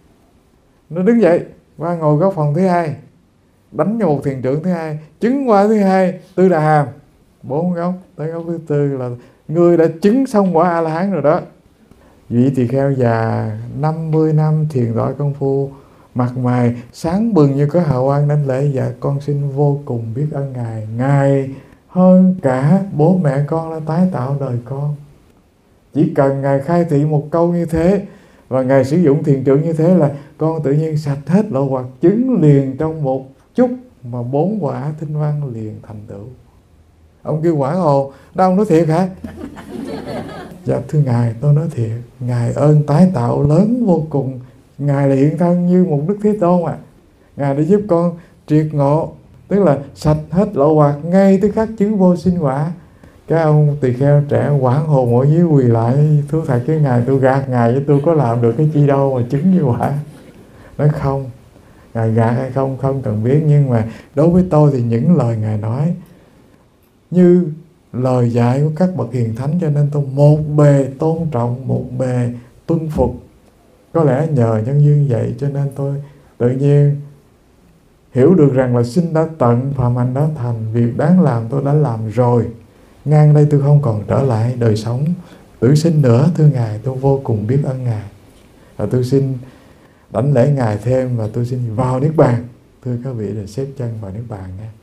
Nó đứng dậy qua ngồi góc phòng thứ hai, đánh cho một thiền trượng thứ hai, chứng quả thứ hai, Tư Đà Hàm. 4 góc, tới góc thứ tư là ngươi đã chứng xong quả A-la-hán rồi đó. Vị tỳ kheo già 50 năm thiền tọa công phu, mặt mày sáng bừng như có hào quang đảnh lễ: dạ con xin vô cùng biết ơn ngài, ngài hơn cả bố mẹ con đã tái tạo đời con. Chỉ cần Ngài khai thị một câu như thế và Ngài sử dụng thiền trưởng như thế là con tự nhiên sạch hết lậu hoặc, chứng liền trong một chút mà 4 quả tinh văn liền thành tựu. Ông kêu Quảng Hồn, đó ông nói thiệt hả? Dạ thưa Ngài, tôi nói thiệt. Ngài ơn tái tạo lớn vô cùng. Ngài là hiện thân như một Đức Thế Tôn à. Ngài đã giúp con triệt ngộ, tức là sạch hết lậu hoặc ngay tức khắc chứng vô sinh quả. Cái ông tỳ kheo trẻ Quảng Hồn ở dưới quỳ lại, thú thật cái Ngài, tôi gạt Ngài chứ tôi có làm được cái chi đâu mà chứng như quả. Nói không, Ngài gạt hay không không cần biết, nhưng mà đối với tôi thì những lời Ngài nói như lời dạy của các bậc hiền thánh, cho nên tôi một bề tôn trọng, một bề tuân phục. Có lẽ nhờ nhân duyên vậy cho nên tôi tự nhiên hiểu được rằng là sinh đã tận, phạm hạnh đã thành, việc đáng làm tôi đã làm rồi. Ngang đây tôi không còn trở lại đời sống tử sinh nữa. Thưa Ngài, tôi vô cùng biết ơn Ngài. Và tôi xin đảnh lễ Ngài thêm và tôi xin vào Niết Bàn. Thưa các vị là xếp chân vào Niết Bàn nha.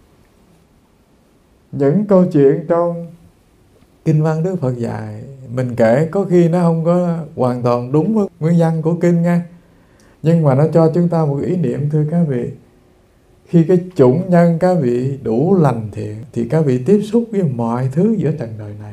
Những câu chuyện trong kinh văn Đức Phật dạy mình kể có khi nó không có hoàn toàn đúng với nguyên nhân của kinh nha, nhưng mà nó cho chúng ta một ý niệm. Thưa các vị, khi cái chủng nhân các vị đủ lành thiện thì các vị tiếp xúc với mọi thứ giữa trần đời này,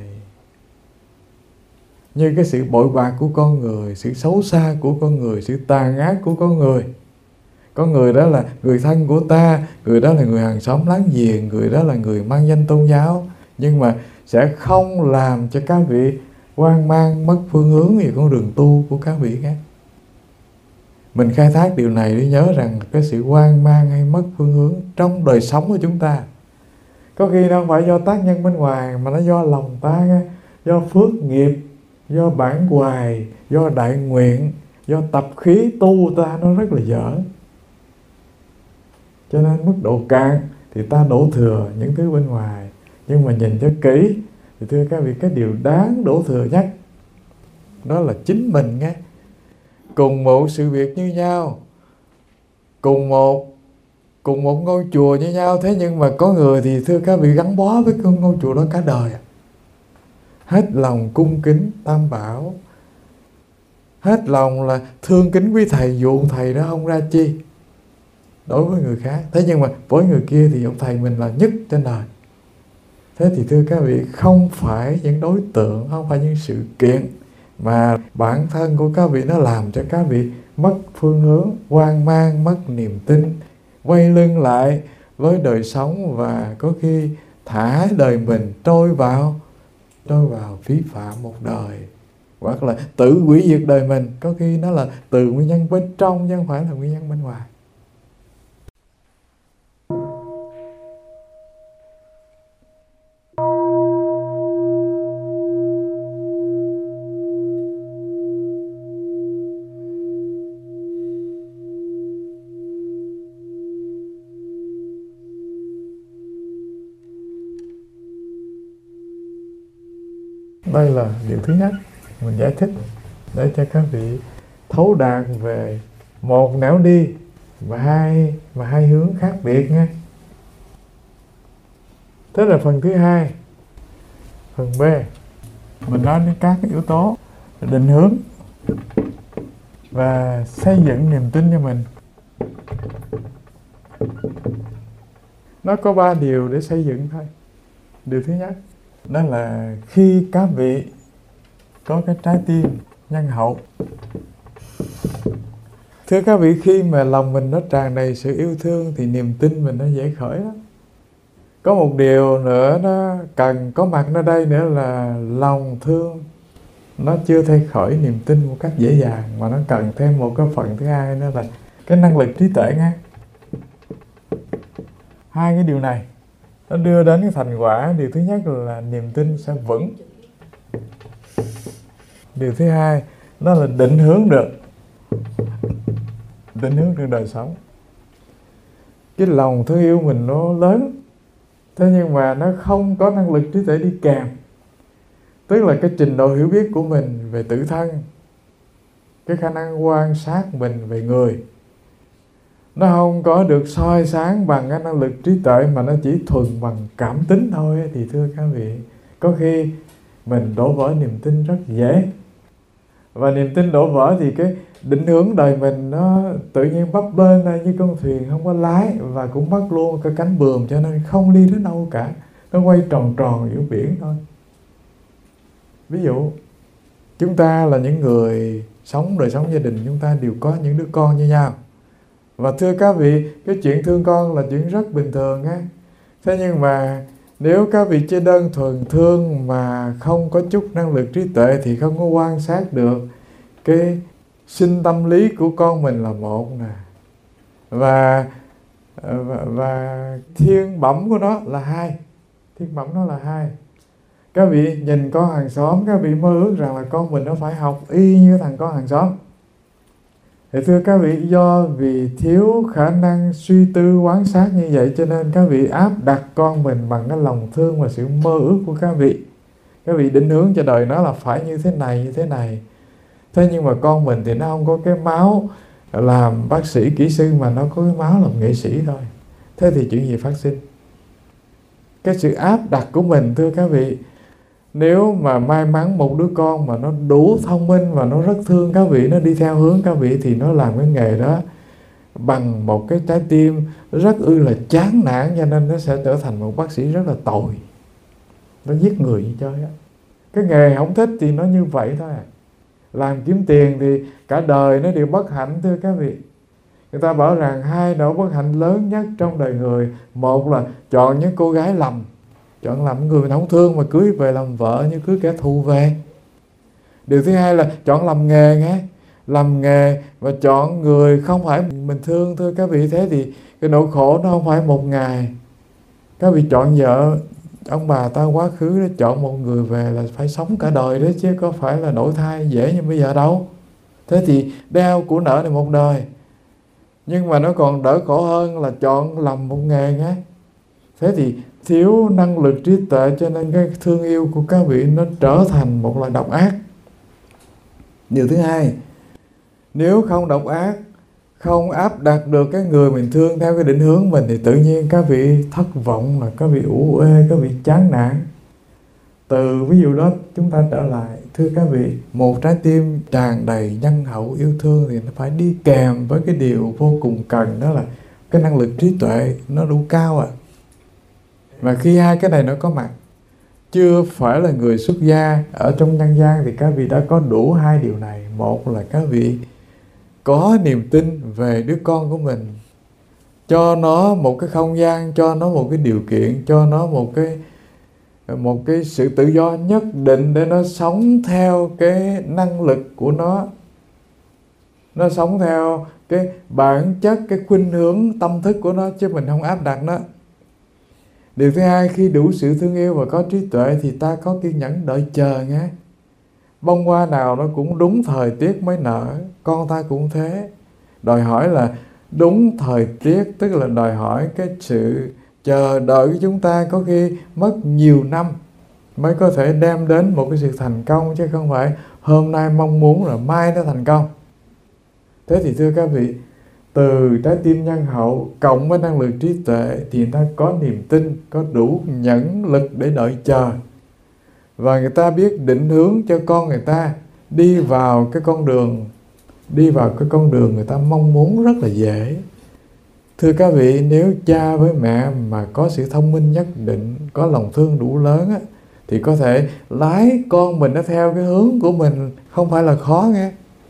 như cái sự bội bạc của con người, sự xấu xa của con người, sự tàn ác của con người. Con người đó là người thân của ta, người đó là người hàng xóm láng giềng, người đó là người mang danh tôn giáo, nhưng mà sẽ không làm cho các vị hoang mang, mất phương hướng về con đường tu của các vị khác. Mình khai thác điều này để nhớ rằng cái sự hoang mang hay mất phương hướng trong đời sống của chúng ta có khi nó không phải do tác nhân bên ngoài, mà nó do lòng ta, do phước nghiệp, do bản hoài, do đại nguyện, do tập khí tu ta nó rất là dở. Cho nên mức độ cạn thì ta đổ thừa những thứ bên ngoài, nhưng mà nhìn cho kỹ thì thưa các vị, cái điều đáng đổ thừa nhất đó là chính mình nghe. Cùng một sự việc như nhau, cùng một ngôi chùa như nhau, thế nhưng mà có người thì thưa các vị gắn bó với cái ngôi chùa đó cả đời, hết lòng cung kính Tam Bảo, hết lòng là thương kính quý thầy, dù ông thầy đó không ra chi đối với người khác, thế nhưng mà với người kia thì ông thầy mình là nhất trên đời. Thế thì thưa các vị, không phải những đối tượng, không phải những sự kiện, mà bản thân của các vị nó làm cho các vị mất phương hướng, hoang mang, mất niềm tin, quay lưng lại với đời sống và có khi thả đời mình trôi vào phí phạm một đời, hoặc là tự hủy diệt đời mình. Có khi nó là từ nguyên nhân bên trong chứ không phải là nguyên nhân bên ngoài. Đây là điều thứ nhất mình giải thích để cho các vị thấu đạt về một nẻo đi và hai hướng khác biệt nha. Thế là phần thứ hai, phần B, mình nói đến các cái yếu tố định hướng và xây dựng niềm tin cho mình. Nó có 3 điều để xây dựng thôi. Điều thứ nhất đó là khi các vị có cái trái tim nhân hậu. Thưa các vị, khi mà lòng mình nó tràn đầy sự yêu thương thì niềm tin mình nó dễ khởi lắm. Có một điều nữa nó cần có mặt ở đây nữa là lòng thương nó chưa thay khởi niềm tin một cách dễ dàng, mà nó cần thêm một cái phần thứ hai nữa là cái năng lực trí tuệ nghe. Hai cái điều này nó đưa đến cái thành quả. Điều thứ nhất là niềm tin sẽ vững. Điều thứ hai đó là định hướng được đời sống. Cái lòng thương yêu mình nó lớn, thế nhưng mà nó không có năng lực trí tuệ đi kèm. Tức là cái trình độ hiểu biết của mình về tự thân, cái khả năng quan sát mình về người, nó không có được soi sáng bằng cái năng lực trí tuệ, mà nó chỉ thuần bằng cảm tính thôi. Thì thưa các vị, có khi mình đổ vỡ niềm tin rất dễ. Và niềm tin đổ vỡ thì cái định hướng đời mình nó tự nhiên bấp bênh ra như con thuyền không có lái, và cũng mất luôn cái cánh buồm, cho nên không đi đến đâu cả. Nó quay tròn tròn giữa biển thôi. Ví dụ chúng ta là những người sống đời sống gia đình, chúng ta đều có những đứa con như nhau. Và thưa các vị, cái chuyện thương con là chuyện rất bình thường á. Thế nhưng mà nếu các vị chỉ đơn thuần thương mà không có chút năng lực trí tuệ thì không có quan sát được cái sinh tâm lý của con mình là một nè, và thiên bẩm của nó là hai. Thiên bẩm nó là hai. Các vị nhìn con hàng xóm, các vị mơ ước rằng là con mình nó phải học y như thằng con hàng xóm. Thì thưa các vị, do vì thiếu khả năng suy tư quán sát như vậy, cho nên các vị áp đặt con mình bằng cái lòng thương và sự mơ ước của các vị. Các vị định hướng cho đời nó là phải như thế này, như thế này. Thế nhưng mà con mình thì nó không có cái máu làm bác sĩ, kỹ sư, mà nó có cái máu làm nghệ sĩ thôi. Thế thì chuyện gì phát sinh? Cái sự áp đặt của mình, thưa các vị, nếu mà may mắn một đứa con mà nó đủ thông minh và nó rất thương các vị, nó đi theo hướng các vị, thì nó làm cái nghề đó bằng một cái trái tim rất là chán nản, cho nên nó sẽ trở thành một bác sĩ rất là tồi. Nó giết người như chơi á. Cái nghề không thích thì nó như vậy thôi à. Làm kiếm tiền thì cả đời nó đều bất hạnh, thưa các vị. Người ta bảo rằng hai nỗi bất hạnh lớn nhất trong đời người, một là chọn những cô gái lầm, chọn làm người mình không thương mà cưới về làm vợ như cưới kẻ thù về. Điều thứ hai là chọn làm nghề nghe, làm nghề và chọn người không phải mình thương, thưa các vị. Thế thì cái nỗi khổ nó không phải một ngày. Các vị chọn vợ, ông bà ta quá khứ đó, chọn một người về là phải sống cả đời đó, chứ có phải là đổi thai dễ như bây giờ đâu. Thế thì đeo của nợ này một đời. Nhưng mà nó còn đỡ khổ hơn là chọn làm một nghề nghe. Thế thì thiếu năng lực trí tuệ, cho nên cái thương yêu của các vị nó trở thành một loại độc ác. Điều thứ hai, nếu không độc ác, không áp đặt được cái người mình thương theo cái định hướng mình, thì tự nhiên các vị thất vọng, là các vị ủ ê, các vị chán nản. Từ ví dụ đó chúng ta trở lại, thưa các vị, một trái tim tràn đầy nhân hậu yêu thương thì nó phải đi kèm với cái điều vô cùng cần, đó là cái năng lực trí tuệ nó đủ cao ạ. Và khi hai cái này nó có mặt, chưa phải là người xuất gia ở trong nhân gian, thì các vị đã có đủ hai điều này. Một là các vị có niềm tin về đứa con của mình, cho nó một cái không gian, cho nó một cái điều kiện, cho nó một cái sự tự do nhất định để nó sống theo cái năng lực của nó sống theo cái bản chất, cái khuynh hướng tâm thức của nó, chứ mình không áp đặt nó. Điều thứ hai, khi đủ sự thương yêu và có trí tuệ thì ta có kiên nhẫn đợi chờ nghe. Bông hoa nào nó cũng đúng thời tiết mới nở, con ta cũng thế. Đòi hỏi là đúng thời tiết, tức là đòi hỏi cái sự chờ đợi của chúng ta có khi mất nhiều năm mới có thể đem đến một cái sự thành công, chứ không phải hôm nay mong muốn rồi mai nó thành công. Thế thì thưa các vị, từ trái tim nhân hậu cộng với năng lực trí tuệ thì người ta có niềm tin, có đủ nhẫn lực để đợi chờ. Và người ta biết định hướng cho con người ta đi vào cái con đường người ta mong muốn rất là dễ. Thưa các vị, nếu cha với mẹ mà có sự thông minh nhất định, có lòng thương đủ lớn á, thì có thể lái con mình nó theo cái hướng của mình, không phải là khó nghe.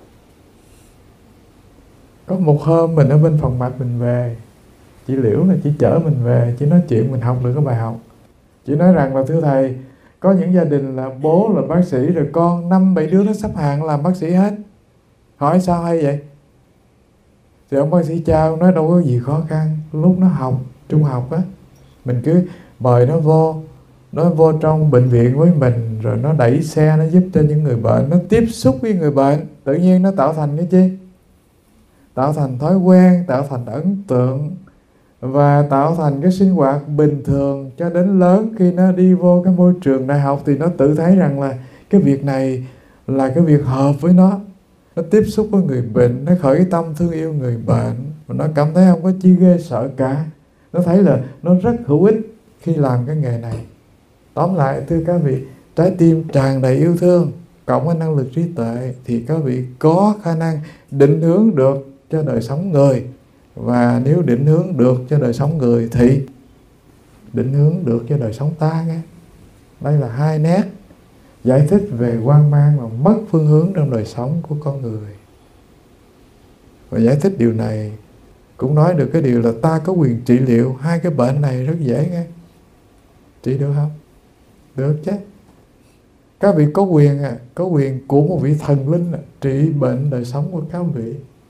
Có một hôm mình ở bên phòng mạch mình về, chị Liễu là chị chở mình về, chị nói chuyện mình học được cái bài học. Chị nói rằng là thưa thầy, có những gia đình là bố là bác sĩ, rồi con 5-7 đứa nó sắp hàng làm bác sĩ hết. Hỏi sao hay vậy? Thì ông bác sĩ Trao nói đâu có gì khó khăn. Lúc nó học, trung học á, mình cứ mời nó vô trong bệnh viện với mình, rồi nó đẩy xe, nó giúp cho những người bệnh, nó tiếp xúc với người bệnh. Tự nhiên nó tạo thành cái chi? Tạo thành thói quen, tạo thành ấn tượng, và tạo thành cái sinh hoạt bình thường cho đến lớn. Khi nó đi vô cái môi trường đại học thì nó tự thấy rằng là cái việc này là cái việc hợp với nó. Nó tiếp xúc với người bệnh, nó khởi cái tâm thương yêu người bệnh, và nó cảm thấy không có chi ghê sợ cả. Nó thấy là nó rất hữu ích khi làm cái nghề này. Tóm lại thưa các vị, trái tim tràn đầy yêu thương cộng với năng lực trí tuệ thì các vị có khả năng định hướng được cho đời sống người. Và nếu định hướng được cho đời sống người thì định hướng được cho đời sống ta nghe. Đây là hai nét giải thích về hoang mang và mất phương hướng trong đời sống của con người. Và giải thích điều này cũng nói được cái điều là ta có quyền trị liệu hai cái bệnh này rất dễ nghe. Trị được không? Được chứ. Các vị có quyền có quyền của một vị thần linh trị bệnh đời sống của các vị.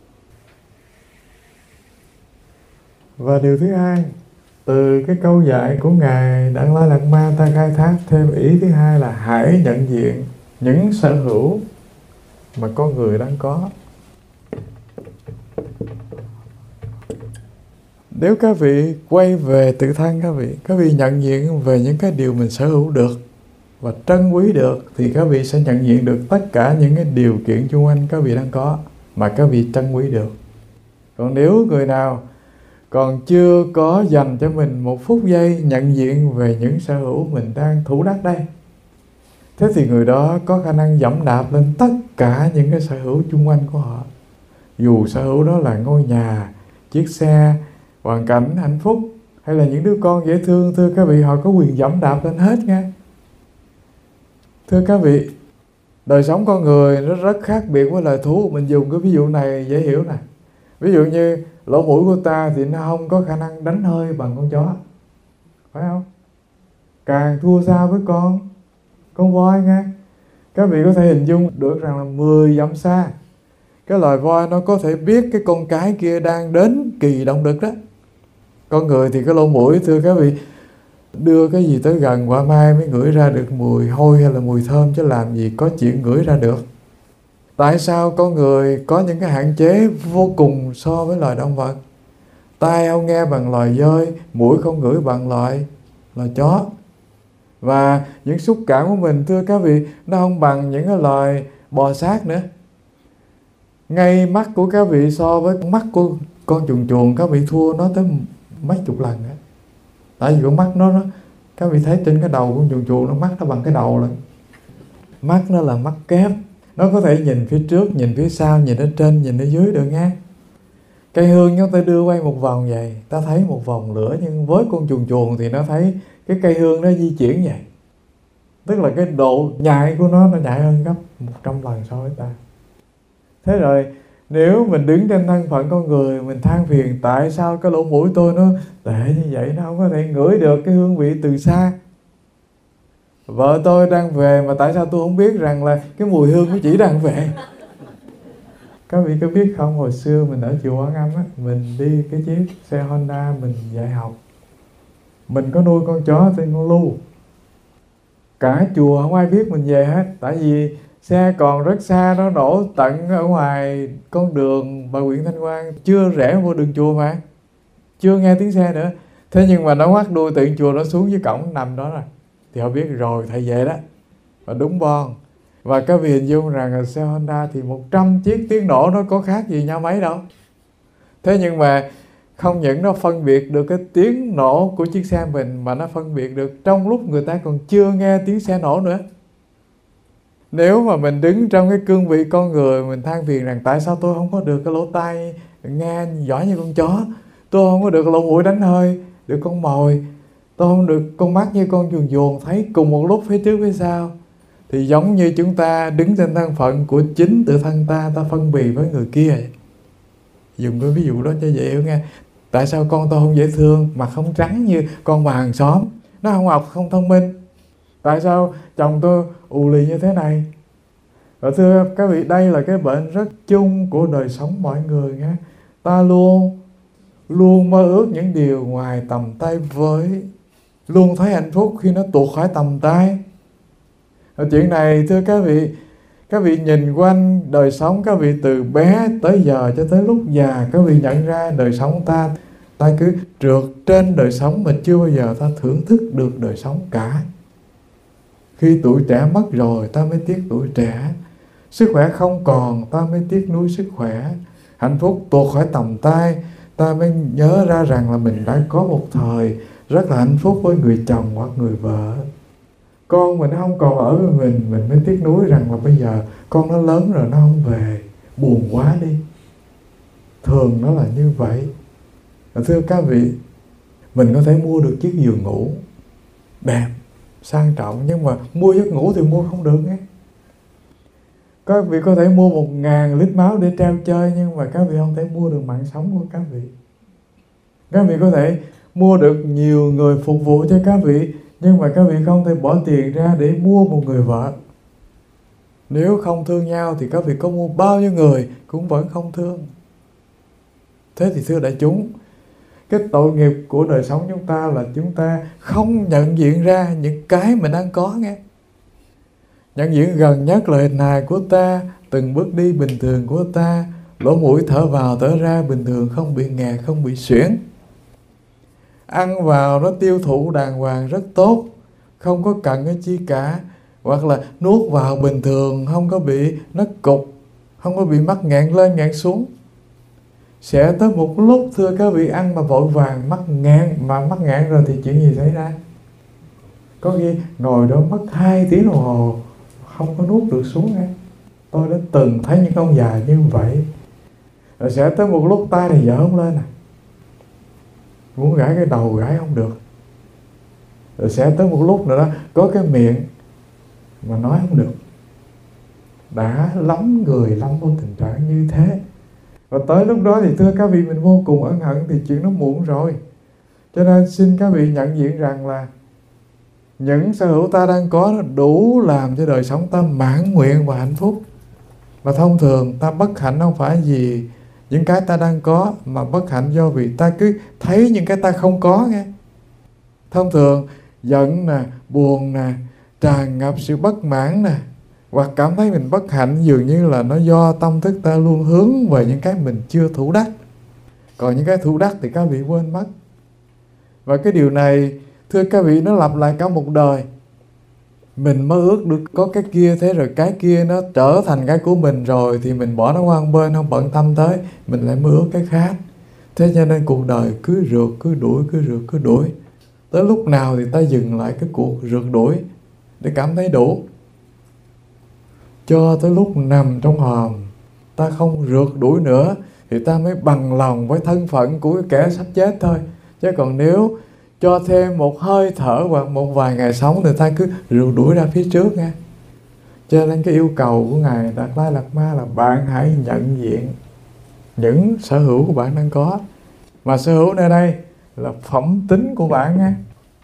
Và điều thứ hai, từ cái câu dạy của Ngài Đặng Lai Lạt Ma ta khai thác thêm ý thứ hai là hãy nhận diện những sở hữu mà con người đang có. Nếu các vị quay về tự thân các vị nhận diện về những cái điều mình sở hữu được và trân quý được thì các vị sẽ nhận diện được tất cả những cái điều kiện xung quanh các vị đang có mà các vị trân quý được. Còn nếu người nào còn chưa có dành cho mình một phút giây nhận diện về những sở hữu mình đang thủ đắc đây, thế thì người đó có khả năng dẫm đạp lên tất cả những cái sở hữu xung quanh của họ. Dù sở hữu đó là ngôi nhà, chiếc xe, hoàn cảnh hạnh phúc hay là những đứa con dễ thương, thưa các vị, họ có quyền dẫm đạp lên hết nha. Thưa các vị, đời sống con người nó rất khác biệt với loài thú. Mình dùng cái ví dụ này dễ hiểu nè. Ví dụ như lỗ mũi của ta thì nó không có khả năng đánh hơi bằng con chó, phải không? Càng thua xa với con voi nha. Các vị có thể hình dung được rằng là 10 dặm xa, cái loài voi nó có thể biết cái con cái kia đang đến kỳ động đực đó. Con người thì cái lỗ mũi, thưa các vị, đưa cái gì tới gần quả mai mới ngửi ra được mùi hôi hay là mùi thơm, chứ làm gì có chuyện ngửi ra được. Tại sao con người có những cái hạn chế vô cùng so với loài động vật? Tai không nghe bằng loài dơi, mũi không ngửi bằng loài chó. Và những xúc cảm của mình, thưa các vị, nó không bằng những cái loài bò sát nữa. Ngay mắt của các vị so với mắt của con chuồn các vị thua nó tới mấy chục lần đó. Tại vì con mắt nó các vị thấy trên cái đầu của con chuồn nó mắt nó bằng cái đầu lần. Mắt nó là mắt kép, nó có thể nhìn phía trước, nhìn phía sau, nhìn ở trên, nhìn ở dưới được nghe. Cây hương chúng ta đưa quay một vòng vậy, ta thấy một vòng lửa, nhưng với con chuồn thì nó thấy cái cây hương nó di chuyển vậy. Tức là cái độ nhạy của nó nhạy hơn gấp 100 lần so với ta. Thế rồi nếu mình đứng trên thân phận con người, mình than phiền tại sao cái lỗ mũi tôi nó tệ như vậy, nó không có thể ngửi được cái hương vị từ xa. Vợ tôi đang về mà tại sao tôi không biết rằng là cái mùi hương của chị đang về. Các vị có biết không, hồi xưa mình ở chùa Quán Âm á, mình đi cái chiếc xe Honda mình dạy học. Mình có nuôi con chó tên con Lu. Cả chùa không ai biết mình về hết, tại vì xe còn rất xa, nó đổ tận ở ngoài con đường Bà Quyện Thanh Quang, chưa rẽ vô đường chùa mà, chưa nghe tiếng xe nữa. Thế nhưng mà nó ngoắt đuôi từ chùa nó xuống dưới cổng nằm đó rồi, thì họ biết rồi thầy về đó, và đúng bon. Và các vị hình dung rằng là xe Honda thì 100 chiếc tiếng nổ nó có khác gì nhau mấy đâu. Thế nhưng mà không những nó phân biệt được cái tiếng nổ của chiếc xe mình, mà nó phân biệt được trong lúc người ta còn chưa nghe tiếng xe nổ nữa. Nếu mà mình đứng trong cái cương vị con người, mình than phiền rằng tại sao tôi không có được cái lỗ tai nghe giỏi như con chó, tôi không có được lỗ mũi đánh hơi, được con mồi, tôi không được con mắt như con chuồn thấy cùng một lúc phía trước phía sau, thì giống như chúng ta đứng trên thân phận của chính tự thân ta phân bì với người kia. Dùng cái ví dụ đó cho dễ hiểu nghe. Tại sao con tôi không dễ thương, mặt không trắng như con bà hàng xóm, nó không học, không thông minh? Tại sao chồng tôi ù lì như thế này? Và thưa các vị, đây là cái bệnh rất chung của đời sống mọi người nghe. Ta luôn mơ ước những điều ngoài tầm tay với, luôn thấy hạnh phúc khi nó tuột khỏi tầm tay. Và chuyện này thưa các vị nhìn quanh đời sống các vị từ bé tới giờ cho tới lúc già, các vị nhận ra đời sống ta cứ trượt trên đời sống mà chưa bao giờ ta thưởng thức được đời sống cả. Khi tuổi trẻ mất rồi ta mới tiếc tuổi trẻ, sức khỏe không còn ta mới tiếc nuối sức khỏe, hạnh phúc tuột khỏi tầm tay ta mới nhớ ra rằng là mình đã có một thời rất là hạnh phúc với người chồng hoặc người vợ. Con mình nó không còn ở với mình mới tiếc nuối rằng là bây giờ con nó lớn rồi nó không về, buồn quá đi. Thường nó là như vậy. Thưa các vị, mình có thể mua được chiếc giường ngủ đẹp, sang trọng, nhưng mà mua giấc ngủ thì mua không được nghe. Các vị có thể mua 1.000 lít máu để treo chơi, nhưng mà các vị không thể mua được mạng sống của các vị. Các vị có thể mua được nhiều người phục vụ cho các vị, nhưng mà các vị không thể bỏ tiền ra để mua một người vợ. Nếu không thương nhau thì các vị có mua bao nhiêu người cũng vẫn không thương. Thế thì thưa đại chúng, cái tội nghiệp của đời sống chúng ta là chúng ta không nhận diện ra những cái mình đang có nghe. Nhận diện gần nhất là hình hài của ta, từng bước đi bình thường của ta, lỗ mũi thở vào thở ra bình thường, không bị nghẹt, không bị suyễn. Ăn vào nó tiêu thụ đàng hoàng rất tốt, không có cần cái chi cả. Hoặc là nuốt vào bình thường, không có bị nó cục, không có bị mắc nghẹn lên nghẹn xuống. Sẽ tới một lúc thưa các vị, ăn mà vội vàng mắc nghẹn, mà mắc nghẹn rồi thì chuyện gì xảy ra? Có khi ngồi đó mất 2 tiếng đồng hồ không có nuốt được xuống nghe. Tôi đã từng thấy những ông già như vậy. Rồi sẽ tới một lúc tay này dở không lên muốn gãi cái đầu gãi không được. Rồi sẽ tới một lúc nữa đó, có cái miệng mà nói không được. Đã lắm người lâm vô tình trạng như thế. Và tới lúc đó thì thưa các vị, mình vô cùng ân hận thì chuyện nó muộn rồi. Cho nên xin các vị nhận diện rằng là những sở hữu ta đang có nó đủ làm cho đời sống ta mãn nguyện và hạnh phúc. Và thông thường ta bất hạnh không phải vì những cái ta đang có, mà bất hạnh do vì ta cứ thấy những cái ta không có nghe. Thông thường giận nè, buồn nè, tràn ngập sự bất mãn nè, hoặc cảm thấy mình bất hạnh, dường như là nó do tâm thức ta luôn hướng về những cái mình chưa thủ đắc. Còn những cái thủ đắc thì các vị quên mất. Và cái điều này thưa các vị, nó lặp lại cả một đời. Mình mơ ước được có cái kia, thế rồi cái kia nó trở thành cái của mình rồi thì mình bỏ nó qua một bên, không bận tâm tới, mình lại mơ ước cái khác. Thế cho nên cuộc đời cứ rượt, cứ đuổi, cứ rượt, cứ đuổi. Tới lúc nào thì ta dừng lại cái cuộc rượt đuổi để cảm thấy đủ. Cho tới lúc nằm trong hòm ta không rượt đuổi nữa thì ta mới bằng lòng với thân phận của cái kẻ sắp chết thôi. Chứ còn nếu cho thêm một hơi thở hoặc một vài ngày sống thì ta cứ rượt đuổi ra phía trước nha. Cho nên cái yêu cầu của Ngài Đạt Lai Lạt Ma là bạn hãy nhận diện những sở hữu của bạn đang có. Mà sở hữu nơi đây là phẩm tính của bạn nha.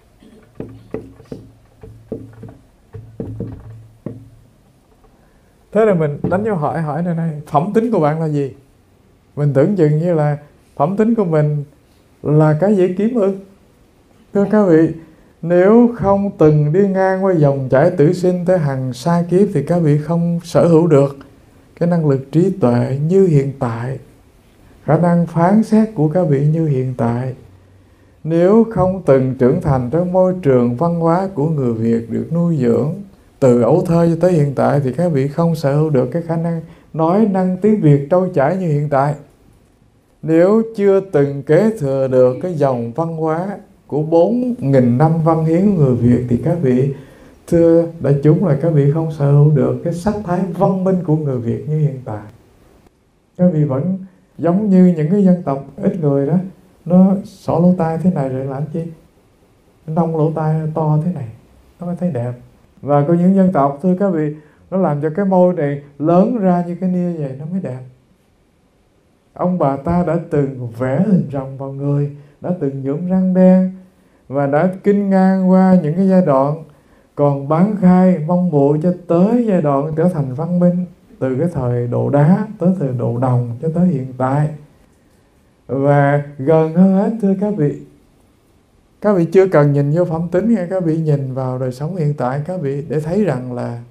Thế là mình đánh dấu hỏi nơi này, phẩm tính của bạn là gì? Mình tưởng chừng như là phẩm tính của mình là cái dễ kiếm ư? Thưa các vị, nếu không từng đi ngang qua dòng chảy tử sinh tới hàng sa kiếp thì các vị không sở hữu được cái năng lực trí tuệ như hiện tại, khả năng phán xét của các vị như hiện tại. Nếu không từng trưởng thành trong môi trường văn hóa của người Việt được nuôi dưỡng từ ấu thơ cho tới hiện tại thì các vị không sở hữu được cái khả năng nói năng tiếng Việt trôi chảy như hiện tại. Nếu chưa từng kế thừa được cái dòng văn hóa của 4.000 năm văn hiến của người Việt thì các vị, thưa đại chúng, là các vị không sở hữu được cái sắc thái văn minh của người Việt như hiện tại. Các vị vẫn giống như những cái dân tộc ít người đó, nó xỏ lỗ tai thế này rồi làm chi? Nông lỗ tai to thế này nó mới thấy đẹp. Và có những dân tộc thưa các vị, nó làm cho cái môi này lớn ra như cái nia vậy nó mới đẹp. Ông bà ta đã từng vẽ hình rồng vào người, đã từng nhuộm răng đen và đã kinh ngang qua những cái giai đoạn còn bán khai mong mụ cho tới giai đoạn trở thành văn minh, từ cái thời đồ đá tới thời đồ đồng cho tới hiện tại. Và gần hơn hết thưa các vị chưa cần nhìn vô phẩm tính nha, các vị nhìn vào đời sống hiện tại các vị để thấy rằng là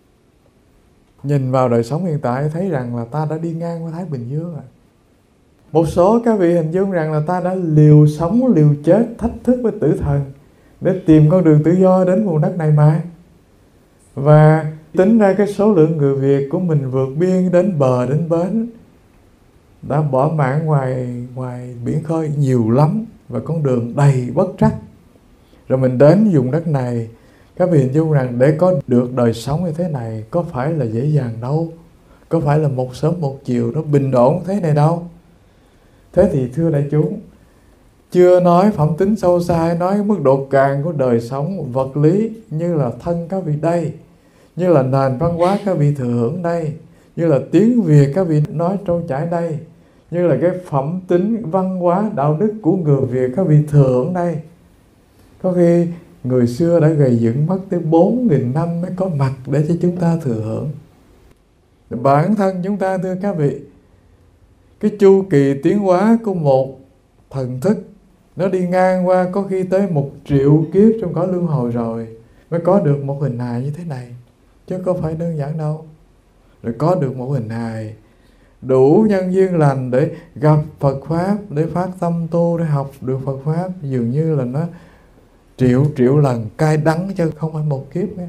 ta đã đi ngang qua Thái Bình Dương rồi. Một số các vị hình dung rằng là ta đã liều sống liều chết thách thức với tử thần để tìm con đường tự do đến vùng đất này mà. Và tính ra cái số lượng người Việt của mình vượt biên đến bờ đến bến, đã bỏ mạng ngoài biển khơi nhiều lắm và con đường đầy bất trắc. Rồi mình đến vùng đất này Các vị hình dung rằng để có được đời sống như thế này có phải là dễ dàng đâu, có phải là một sớm một chiều nó bình ổn thế này đâu. Thế thì thưa đại chúng, chưa nói phẩm tính sâu xa, nói mức độ càng của đời sống vật lý, như là thân các vị đây, như là nền văn hóa các vị thừa hưởng đây, như là tiếng Việt các vị nói trôi chảy đây, như là cái phẩm tính văn hóa đạo đức của người Việt các vị thừa hưởng đây. Có khi người xưa đã gầy dựng mất tới 4.000 năm mới có mặt để cho chúng ta thừa hưởng. Bản thân chúng ta thưa các vị, cái chu kỳ tiến hóa của một thần thức nó đi ngang qua có khi tới 1 triệu kiếp trong cõi luân hồi rồi mới có được một hình hài như thế này, chứ có phải đơn giản đâu. Rồi có được một hình hài đủ nhân duyên lành để gặp Phật Pháp, để phát tâm tu, để học được Phật Pháp, dường như là nó triệu lần cay đắng chứ không phải một kiếp nữa.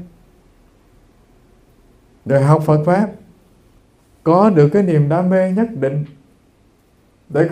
Rồi học Phật Pháp, có được cái niềm đam mê nhất định để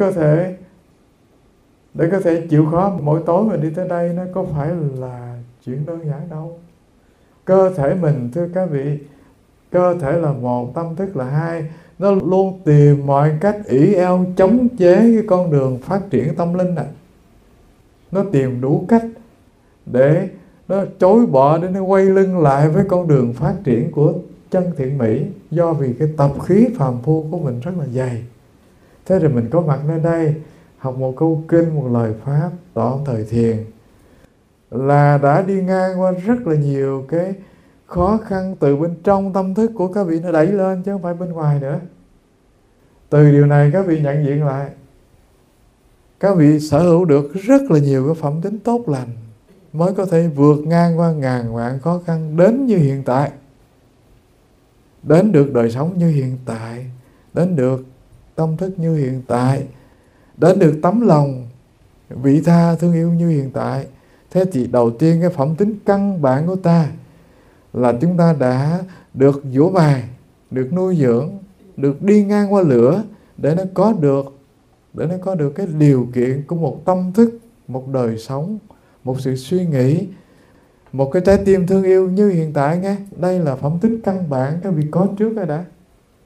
có thể chịu khó mỗi tối mà đi tới đây, nó có phải là chuyện đơn giản đâu. Cơ thể mình thưa các vị, cơ thể là một, tâm thức là hai, nó luôn tìm mọi cách ỷ eo chống chế cái con đường phát triển tâm linh này. Nó tìm đủ cách để nó chối bỏ, để nó quay lưng lại với con đường phát triển của chân thiện mỹ, do vì cái tập khí phàm phu của mình rất là dày. Thế rồi mình có mặt nơi đây học một câu kinh, một lời pháp tọa thời thiền, là đã đi ngang qua rất là nhiều cái khó khăn từ bên trong tâm thức của các vị nó đẩy lên, chứ không phải bên ngoài nữa. Từ điều này các vị nhận diện lại, các vị sở hữu được rất là nhiều cái phẩm tính tốt lành mới có thể vượt ngang qua ngàn vạn khó khăn đến như hiện tại, đến được đời sống như hiện tại, đến được tâm thức như hiện tại, đến được tấm lòng vị tha thương yêu như hiện tại. Thế thì đầu tiên cái phẩm tính căn bản của ta là chúng ta đã được giũa mài, được nuôi dưỡng, được đi ngang qua lửa để nó có được cái điều kiện của một tâm thức, một đời sống, một sự suy nghĩ, một cái trái tim thương yêu như hiện tại nghe. Đây là phẩm tính căn bản các vị có trước rồi đã.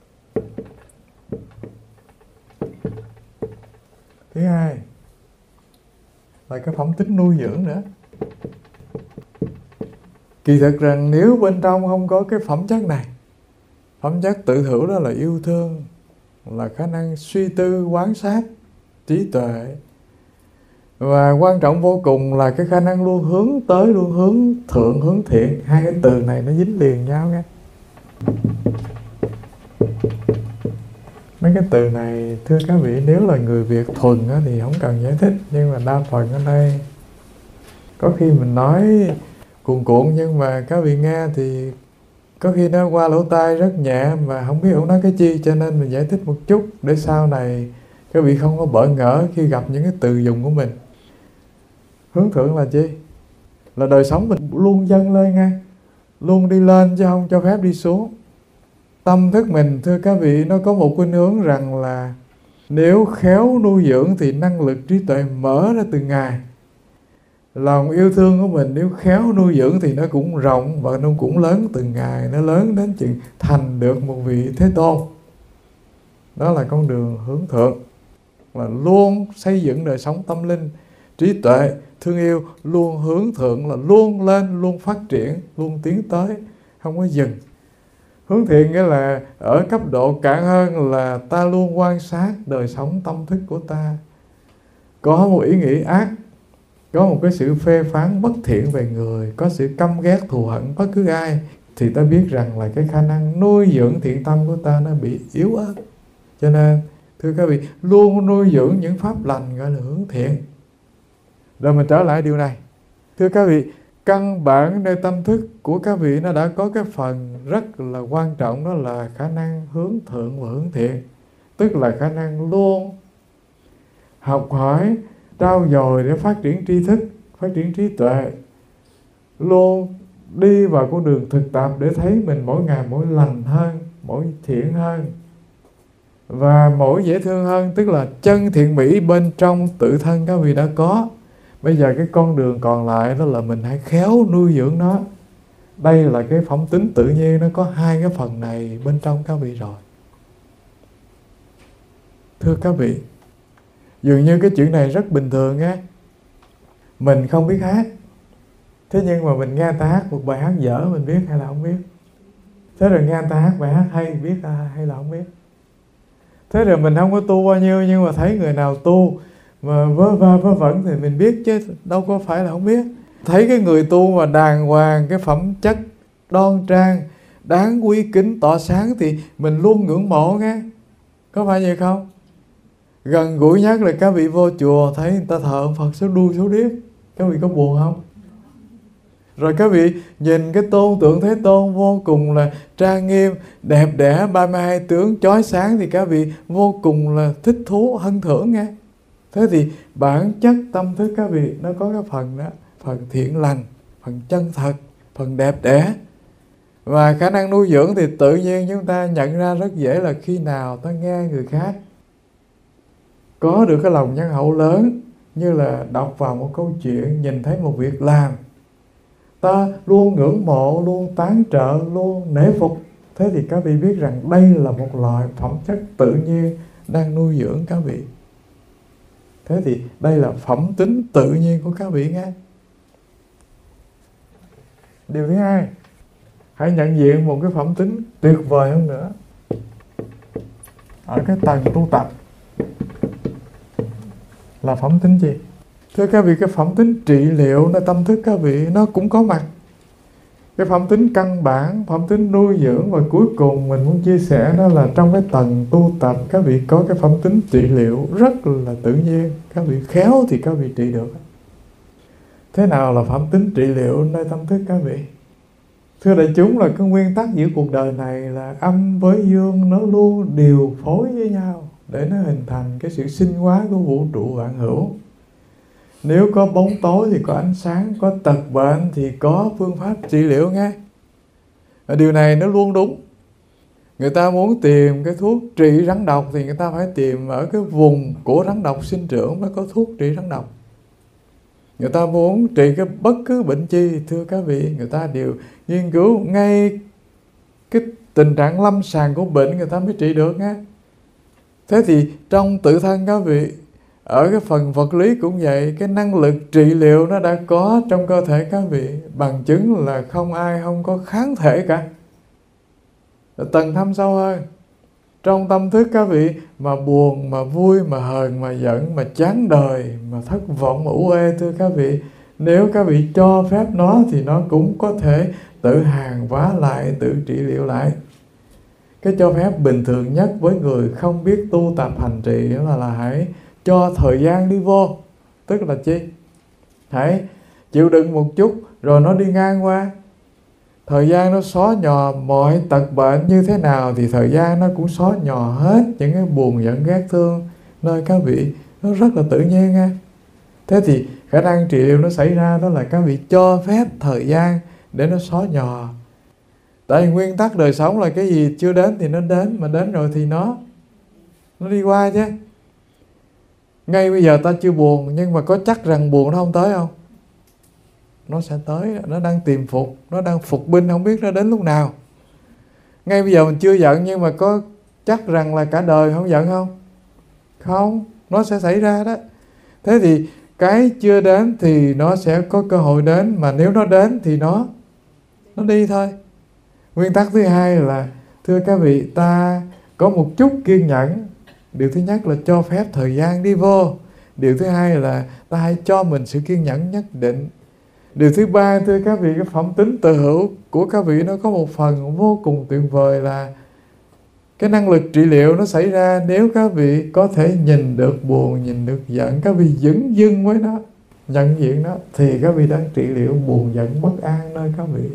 Thứ hai là cái phẩm tính nuôi dưỡng nữa. Kỳ thực rằng nếu bên trong không có cái phẩm chất này, phẩm chất tự hữu đó là yêu thương, là khả năng suy tư, quán sát, trí tuệ, và quan trọng vô cùng là cái khả năng luôn hướng tới, luôn hướng thượng, hướng thiện. Hai cái từ này nó dính liền nhau nghe. Mấy cái từ này thưa các vị, nếu là người Việt thuần thì không cần giải thích, nhưng mà đa phần ở đây có khi mình nói cuồn cuộn, nhưng mà các vị nghe thì có khi nó qua lỗ tai rất nhẹ mà không biết ông nói cái chi, cho nên mình giải thích một chút để sau này các vị không có bỡ ngỡ khi gặp những cái từ dùng của mình. Hướng thượng là chi? Là đời sống mình luôn dâng lên nghe, luôn đi lên chứ không cho phép đi xuống. Tâm thức mình thưa các vị, nó có một khuynh hướng rằng là nếu khéo nuôi dưỡng thì năng lực trí tuệ mở ra từng ngày. Lòng yêu thương của mình nếu khéo nuôi dưỡng thì nó cũng rộng và nó cũng lớn từng ngày, nó lớn đến chừng thành được một vị Thế Tôn. Đó là con đường hướng thượng, là luôn xây dựng đời sống tâm linh, trí tuệ, thương yêu, luôn hướng thượng, là luôn lên, luôn phát triển, luôn tiến tới, không có dừng. Hướng thiện nghĩa là ở cấp độ cạn hơn là ta luôn quan sát đời sống tâm thức của ta. Có một ý nghĩ ác, có một cái sự phê phán bất thiện về người, có sự căm ghét thù hận bất cứ ai, thì ta biết rằng là cái khả năng nuôi dưỡng thiện tâm của ta nó bị yếu ớt. Cho nên thưa các vị, luôn nuôi dưỡng những pháp lành gọi là hướng thiện. Rồi mình trở lại điều này. Thưa các vị, căn bản nơi tâm thức của các vị nó đã có cái phần rất là quan trọng, đó là khả năng hướng thượng và hướng thiện. Tức là khả năng luôn học hỏi, trau dồi để phát triển tri thức, phát triển trí tuệ, luôn đi vào con đường thực tập để thấy mình mỗi ngày mỗi lành hơn, mỗi thiện hơn và mỗi dễ thương hơn. Tức là chân thiện mỹ bên trong tự thân các vị đã có. Bây giờ cái con đường còn lại đó là mình hãy khéo nuôi dưỡng nó, Đây là cái phẩm tính tự nhiên, nó có hai cái phần này bên trong các vị rồi. Thưa các vị, dường như cái chuyện này rất bình thường á. Mình không biết hát, thế nhưng mà mình nghe người ta hát một bài hát dở mình biết hay là không biết? Thế rồi nghe người ta hát bài hát hay biết hay là không biết? Thế rồi mình không có tu bao nhiêu, nhưng mà thấy người nào tu mà vớ va vớ vẩn thì mình biết chứ đâu có phải là không biết. Thấy cái người tu mà đàng hoàng, cái phẩm chất đoan trang, đáng quý kính, tỏ sáng thì mình luôn ngưỡng mộ nghe. Có phải vậy không? Gần gũi nhất là các vị vô chùa thấy người ta thờ Phật số đuôi số điếc, các vị có buồn không? Rồi các vị nhìn cái tôn tượng Thế Tôn vô cùng là trang nghiêm, đẹp đẽ, 32 tướng chói sáng thì các vị vô cùng là thích thú, hân thưởng nghe. Thế thì bản chất tâm thức các vị nó có cái phần đó, phần thiện lành, phần chân thật, phần đẹp đẽ. Và khả năng nuôi dưỡng thì tự nhiên chúng ta nhận ra rất dễ là khi nào ta nghe người khác có được cái lòng nhân hậu lớn, như là đọc vào một câu chuyện, nhìn thấy một việc làm, ta luôn ngưỡng mộ, luôn tán trợ, luôn nể phục. Thế thì các vị biết rằng đây là một loại phẩm chất tự nhiên đang nuôi dưỡng các vị. Thế thì đây là phẩm tính tự nhiên của các vị nghe. Điều thứ hai, hãy nhận diện một cái phẩm tính tuyệt vời hơn nữa ở cái tầng tu tập. Là phẩm tính gì? Thưa các vị, cái phẩm tính trị liệu nơi tâm thức các vị nó cũng có mặt. Cái phẩm tính căn bản, phẩm tính nuôi dưỡng, và cuối cùng mình muốn chia sẻ đó là trong cái tầng tu tập các vị có cái phẩm tính trị liệu rất là tự nhiên. Các vị khéo thì các vị trị được. Thế nào là phẩm tính trị liệu nơi tâm thức các vị? Thưa đại chúng, là cái nguyên tắc giữa cuộc đời này là âm với dương nó luôn điều phối với nhau để nó hình thành cái sự sinh hóa của vũ trụ vạn hữu. Nếu có bóng tối thì có ánh sáng, có tật bệnh thì có phương pháp trị liệu nghe. Điều này nó luôn đúng. Người ta muốn tìm cái thuốc trị rắn độc thì người ta phải tìm ở cái vùng của rắn độc sinh trưởng mới có thuốc trị rắn độc. Người ta muốn trị cái bất cứ bệnh chi, thưa các vị, người ta đều nghiên cứu ngay cái tình trạng lâm sàng của bệnh người ta mới trị được nghe. Thế thì trong tự thân các vị, ở cái phần vật lý cũng vậy, cái năng lực trị liệu nó đã có trong cơ thể các vị, bằng chứng là không ai không có kháng thể cả. Tầng thâm sâu hơn, trong tâm thức các vị mà buồn, mà vui, mà hờn, mà giận, mà chán đời, mà thất vọng, mà u ê, thưa các vị, nếu các vị cho phép nó thì nó cũng có thể tự hàng hóa lại, tự trị liệu lại. Cái cho phép bình thường nhất với người không biết tu tập hành trì đó là hãy cho thời gian đi vô. Tức là chi? Hãy chịu đựng một chút rồi nó đi ngang qua. Thời gian nó xóa nhòa mọi tật bệnh như thế nào thì thời gian nó cũng xóa nhòa hết những cái buồn giận ghét thương nơi các vị. Nó rất là tự nhiên nha. Thế thì khả năng trị liệu nó xảy ra đó là các vị cho phép thời gian để nó xóa nhòa. Tại vì nguyên tắc đời sống là cái gì chưa đến thì nó đến, mà đến rồi thì nó đi qua chứ. Ngay bây giờ ta chưa buồn, nhưng mà có chắc rằng buồn nó không tới không? Nó sẽ tới, nó đang tìm phục, nó đang phục binh, không biết nó đến lúc nào. Ngay bây giờ mình chưa giận, nhưng mà có chắc rằng là cả đời không giận không? Không, nó sẽ xảy ra đó. Thế thì cái chưa đến thì nó sẽ có cơ hội đến, mà nếu nó đến thì nó đi thôi. Nguyên tắc thứ hai là, thưa các vị, ta có một chút kiên nhẫn. Điều thứ nhất là cho phép thời gian đi vô. Điều thứ hai là ta hãy cho mình sự kiên nhẫn nhất định. Điều thứ ba, thưa các vị, cái phẩm tính tự hữu của các vị nó có một phần vô cùng tuyệt vời là cái năng lực trị liệu nó xảy ra nếu các vị có thể nhìn được buồn, nhìn được giận, các vị dửng dưng với nó, nhận diện nó, thì các vị đang trị liệu buồn giận bất an nơi các vị.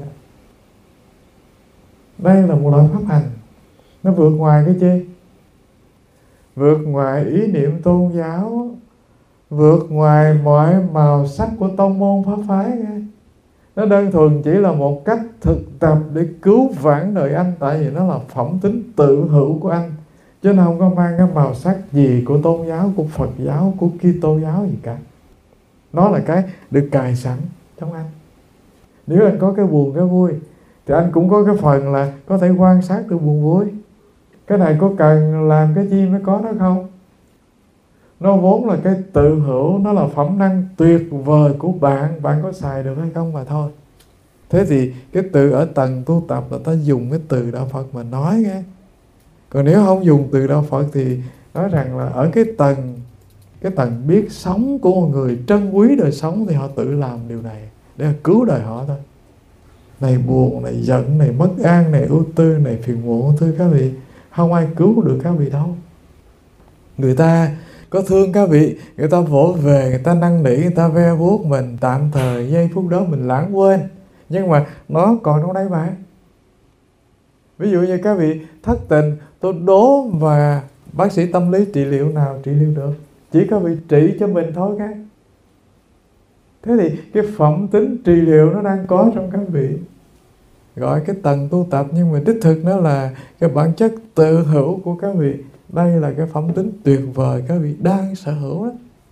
Đây là một loại pháp hành, nó vượt ngoài cái chi? Vượt ngoài ý niệm tôn giáo, vượt ngoài mọi màu sắc của tông môn pháp phái. Nó đơn thuần chỉ là một cách thực tập để cứu vãn đời anh. Tại vì nó là phẩm tính tự hữu của anh, chứ nó không có mang cái màu sắc gì của tôn giáo, của Phật giáo, của Kitô giáo gì cả. Nó là cái được cài sẵn trong anh. Nếu anh có cái buồn, cái vui, thì anh cũng có cái phần là có thể quan sát được buồn vui. Cái này có cần làm cái chi mới có nó không? Nó vốn là cái tự hữu, nó là phẩm năng tuyệt vời của bạn, bạn có xài được hay không mà thôi. Thế thì cái từ ở tầng tu tập là ta dùng cái từ đạo Phật mà nói nghe. Còn nếu không dùng từ đạo Phật thì nói rằng là ở cái tầng biết sống của một người, trân quý đời sống, thì họ tự làm điều này để cứu đời họ thôi. Này buồn, này giận, này bất an, này ưu tư, này phiền muộn, thưa các vị, không ai cứu được các vị đâu. Người ta có thương các vị, người ta vỗ về, người ta năn nỉ, người ta ve vuốt mình, tạm thời giây phút đó mình lãng quên, nhưng mà nó còn trong đây mà. Ví dụ như các vị thất tình, tôi đố và bác sĩ tâm lý trị liệu nào trị liệu được? Chỉ các vị trị cho mình thôi các. Thế thì cái phẩm tính trị liệu nó đang có trong các vị, gọi cái tầng tu tập, nhưng mà đích thực nó là cái bản chất tự hữu của các vị. Đây là cái phẩm tính tuyệt vời các vị đang sở hữu đó.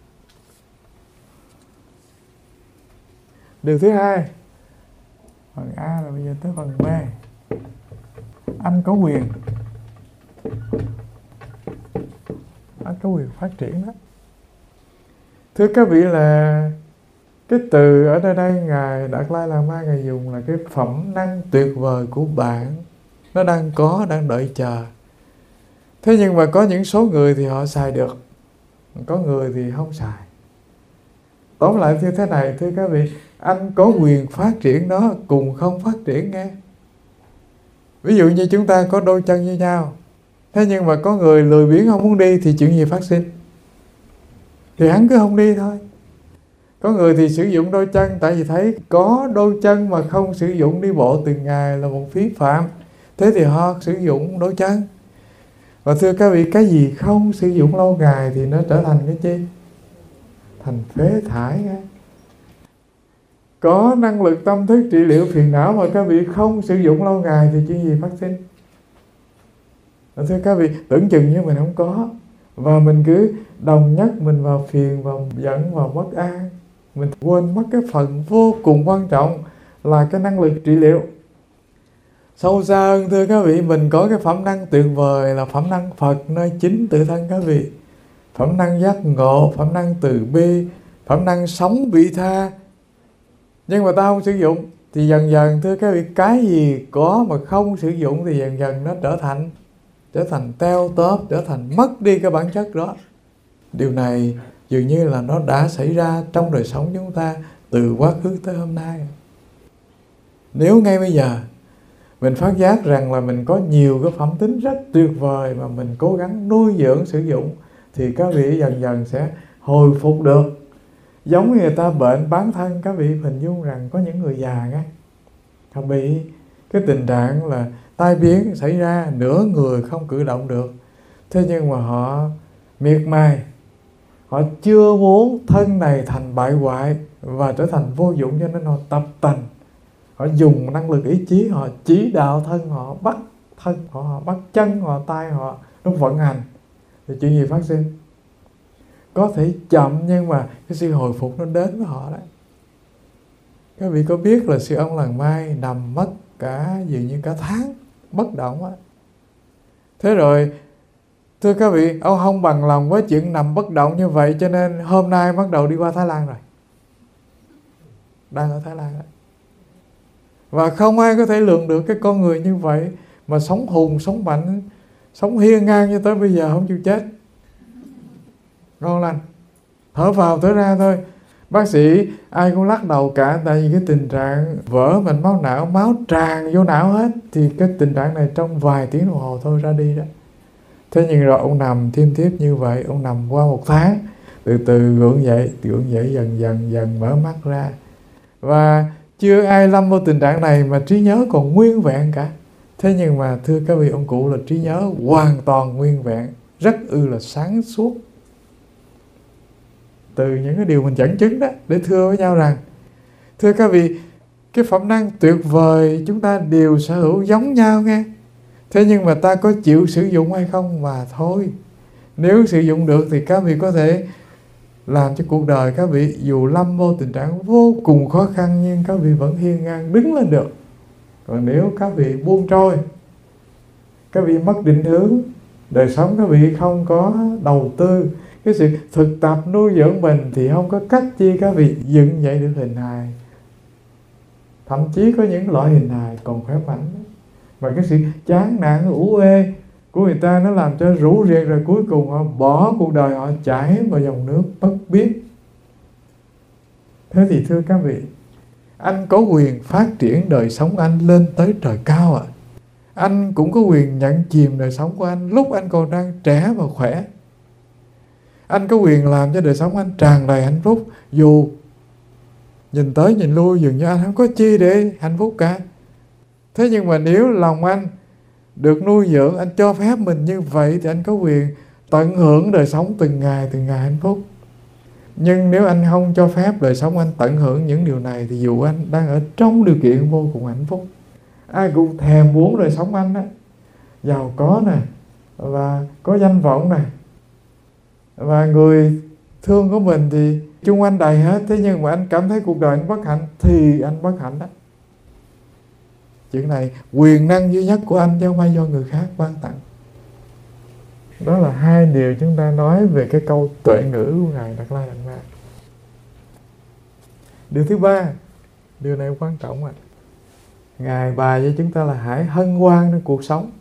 Điều thứ hai, phần A là bây giờ tới phần B. Anh có quyền phát triển đó. Thưa các vị, là cái từ ở đây Ngài Đạt Lai Lạt Ma Ngài dùng là cái phẩm năng tuyệt vời của bạn. Nó đang có, đang đợi chờ. Thế nhưng mà có những số người thì họ xài được, có người thì không xài. Tóm lại như thế này, thưa các vị, anh có quyền phát triển nó, cùng không phát triển nghe. Ví dụ như chúng ta có đôi chân như nhau, thế nhưng mà có người lười biếng không muốn đi thì chuyện gì phát sinh? Thì hắn cứ không đi thôi. Có người thì sử dụng đôi chân tại vì thấy có đôi chân mà không sử dụng đi bộ từng ngày là một phí phạm, thế thì họ sử dụng đôi chân. Và thưa các vị, cái gì không sử dụng lâu ngày thì nó trở thành cái chi? Thành phế thải nghe. Có năng lực tâm thức trị liệu phiền não mà các vị không sử dụng lâu ngày thì chuyện gì phát sinh? Thưa các vị, tưởng chừng như mình không có, và mình cứ đồng nhất mình vào phiền, vào giận, vào bất an, mình quên mất cái phần vô cùng quan trọng là cái năng lực trị liệu. Sâu xa hơn, thưa các vị, mình có cái phẩm năng tuyệt vời là phẩm năng Phật nơi chính tự thân các vị. Phẩm năng giác ngộ, phẩm năng từ bi, phẩm năng sống vị tha. Nhưng mà ta không sử dụng thì dần dần, thưa các vị, cái gì có mà không sử dụng thì dần dần nó trở thành teo tóp, trở thành mất đi cái bản chất đó. Điều này dường như là nó đã xảy ra trong đời sống chúng ta từ quá khứ tới hôm nay. Nếu ngay bây giờ mình phát giác rằng là mình có nhiều cái phẩm tính rất tuyệt vời mà mình cố gắng nuôi dưỡng sử dụng, thì các vị dần dần sẽ hồi phục được. Giống như người ta bệnh bán thân, các vị hình dung rằng có những người già nghe, họ bị cái tình trạng là tai biến xảy ra, nửa người không cử động được. Thế nhưng mà họ miệt mài, họ chưa muốn thân này thành bại hoại và trở thành vô dụng, cho nên họ tập tành. Họ dùng năng lực ý chí, họ chỉ đạo thân họ, bắt thân họ, bắt chân họ, tay họ, nó vận hành. Thì chuyện gì phát sinh? Có thể chậm nhưng mà cái sự hồi phục nó đến với họ đấy. Các vị có biết là sư ông Làng Mai nằm mất dường như cả tháng bất động á. Thế rồi, thưa các vị, ông không bằng lòng với chuyện nằm bất động như vậy, cho nên hôm nay bắt đầu đi qua Thái Lan rồi. Đang ở Thái Lan đó. Và không ai có thể lường được cái con người như vậy mà sống hùng, sống mạnh, sống hiên ngang như tới bây giờ không chịu chết. Ngon lành, thở vào thở ra thôi. Bác sĩ ai cũng lắc đầu cả, tại vì cái tình trạng vỡ mạch máu não, máu tràn vô não hết, thì cái tình trạng này trong vài tiếng đồng hồ thôi ra đi đó. Thế nhưng rồi ông nằm thiêm thiếp như vậy, ông nằm qua 1 tháng, từ từ gượng dậy dần mở mắt ra. Và chưa ai lâm vào tình trạng này mà trí nhớ còn nguyên vẹn cả. Thế nhưng mà thưa các vị, ông cụ là trí nhớ hoàn toàn nguyên vẹn, rất là sáng suốt. Từ những cái điều mình dẫn chứng đó, để thưa với nhau rằng, thưa các vị, cái phẩm năng tuyệt vời chúng ta đều sở hữu giống nhau nghe. Thế nhưng mà ta có chịu sử dụng hay không mà thôi. Nếu sử dụng được thì các vị có thể làm cho cuộc đời các vị dù lâm vô tình trạng vô cùng khó khăn, nhưng các vị vẫn hiên ngang đứng lên được. Còn nếu các vị buông trôi, các vị mất định hướng, đời sống các vị không có đầu tư cái sự thực tập nuôi dưỡng mình, thì không có cách chi các vị dựng dậy được hình hài. Thậm chí có những loại hình hài còn khỏe mạnh, và cái sự chán nản ủ ê của người ta nó làm cho rũ rượi, rồi cuối cùng họ bỏ cuộc đời, họ chảy vào dòng nước bất biết. Thế thì thưa các vị, anh có quyền phát triển đời sống anh lên tới trời cao ạ. Anh cũng có quyền nhận chìm đời sống của anh lúc anh còn đang trẻ và khỏe. Anh có quyền làm cho đời sống anh tràn đầy hạnh phúc, dù nhìn tới nhìn lui dường như anh không có chi để hạnh phúc cả. Thế nhưng mà nếu lòng anh được nuôi dưỡng, anh cho phép mình như vậy, thì anh có quyền tận hưởng đời sống từng ngày hạnh phúc. Nhưng nếu anh không cho phép đời sống anh tận hưởng những điều này, thì dù anh đang ở trong điều kiện vô cùng hạnh phúc, ai cũng thèm muốn đời sống anh đó, giàu có nè, và có danh vọng nè, và người thương của mình thì chung quanh đầy hết. Thế nhưng mà anh cảm thấy cuộc đời anh bất hạnh, thì anh bất hạnh đó. Chuyện này quyền năng duy nhất của anh, chứ không phải do người khác ban tặng. Đó là hai điều chúng ta nói về cái câu tuệ ngữ của Ngài Đạt Lai Lạt Ma. Điều thứ ba, điều này quan trọng ạ. Ngài bài với chúng ta là hãy hân hoan trong cuộc sống.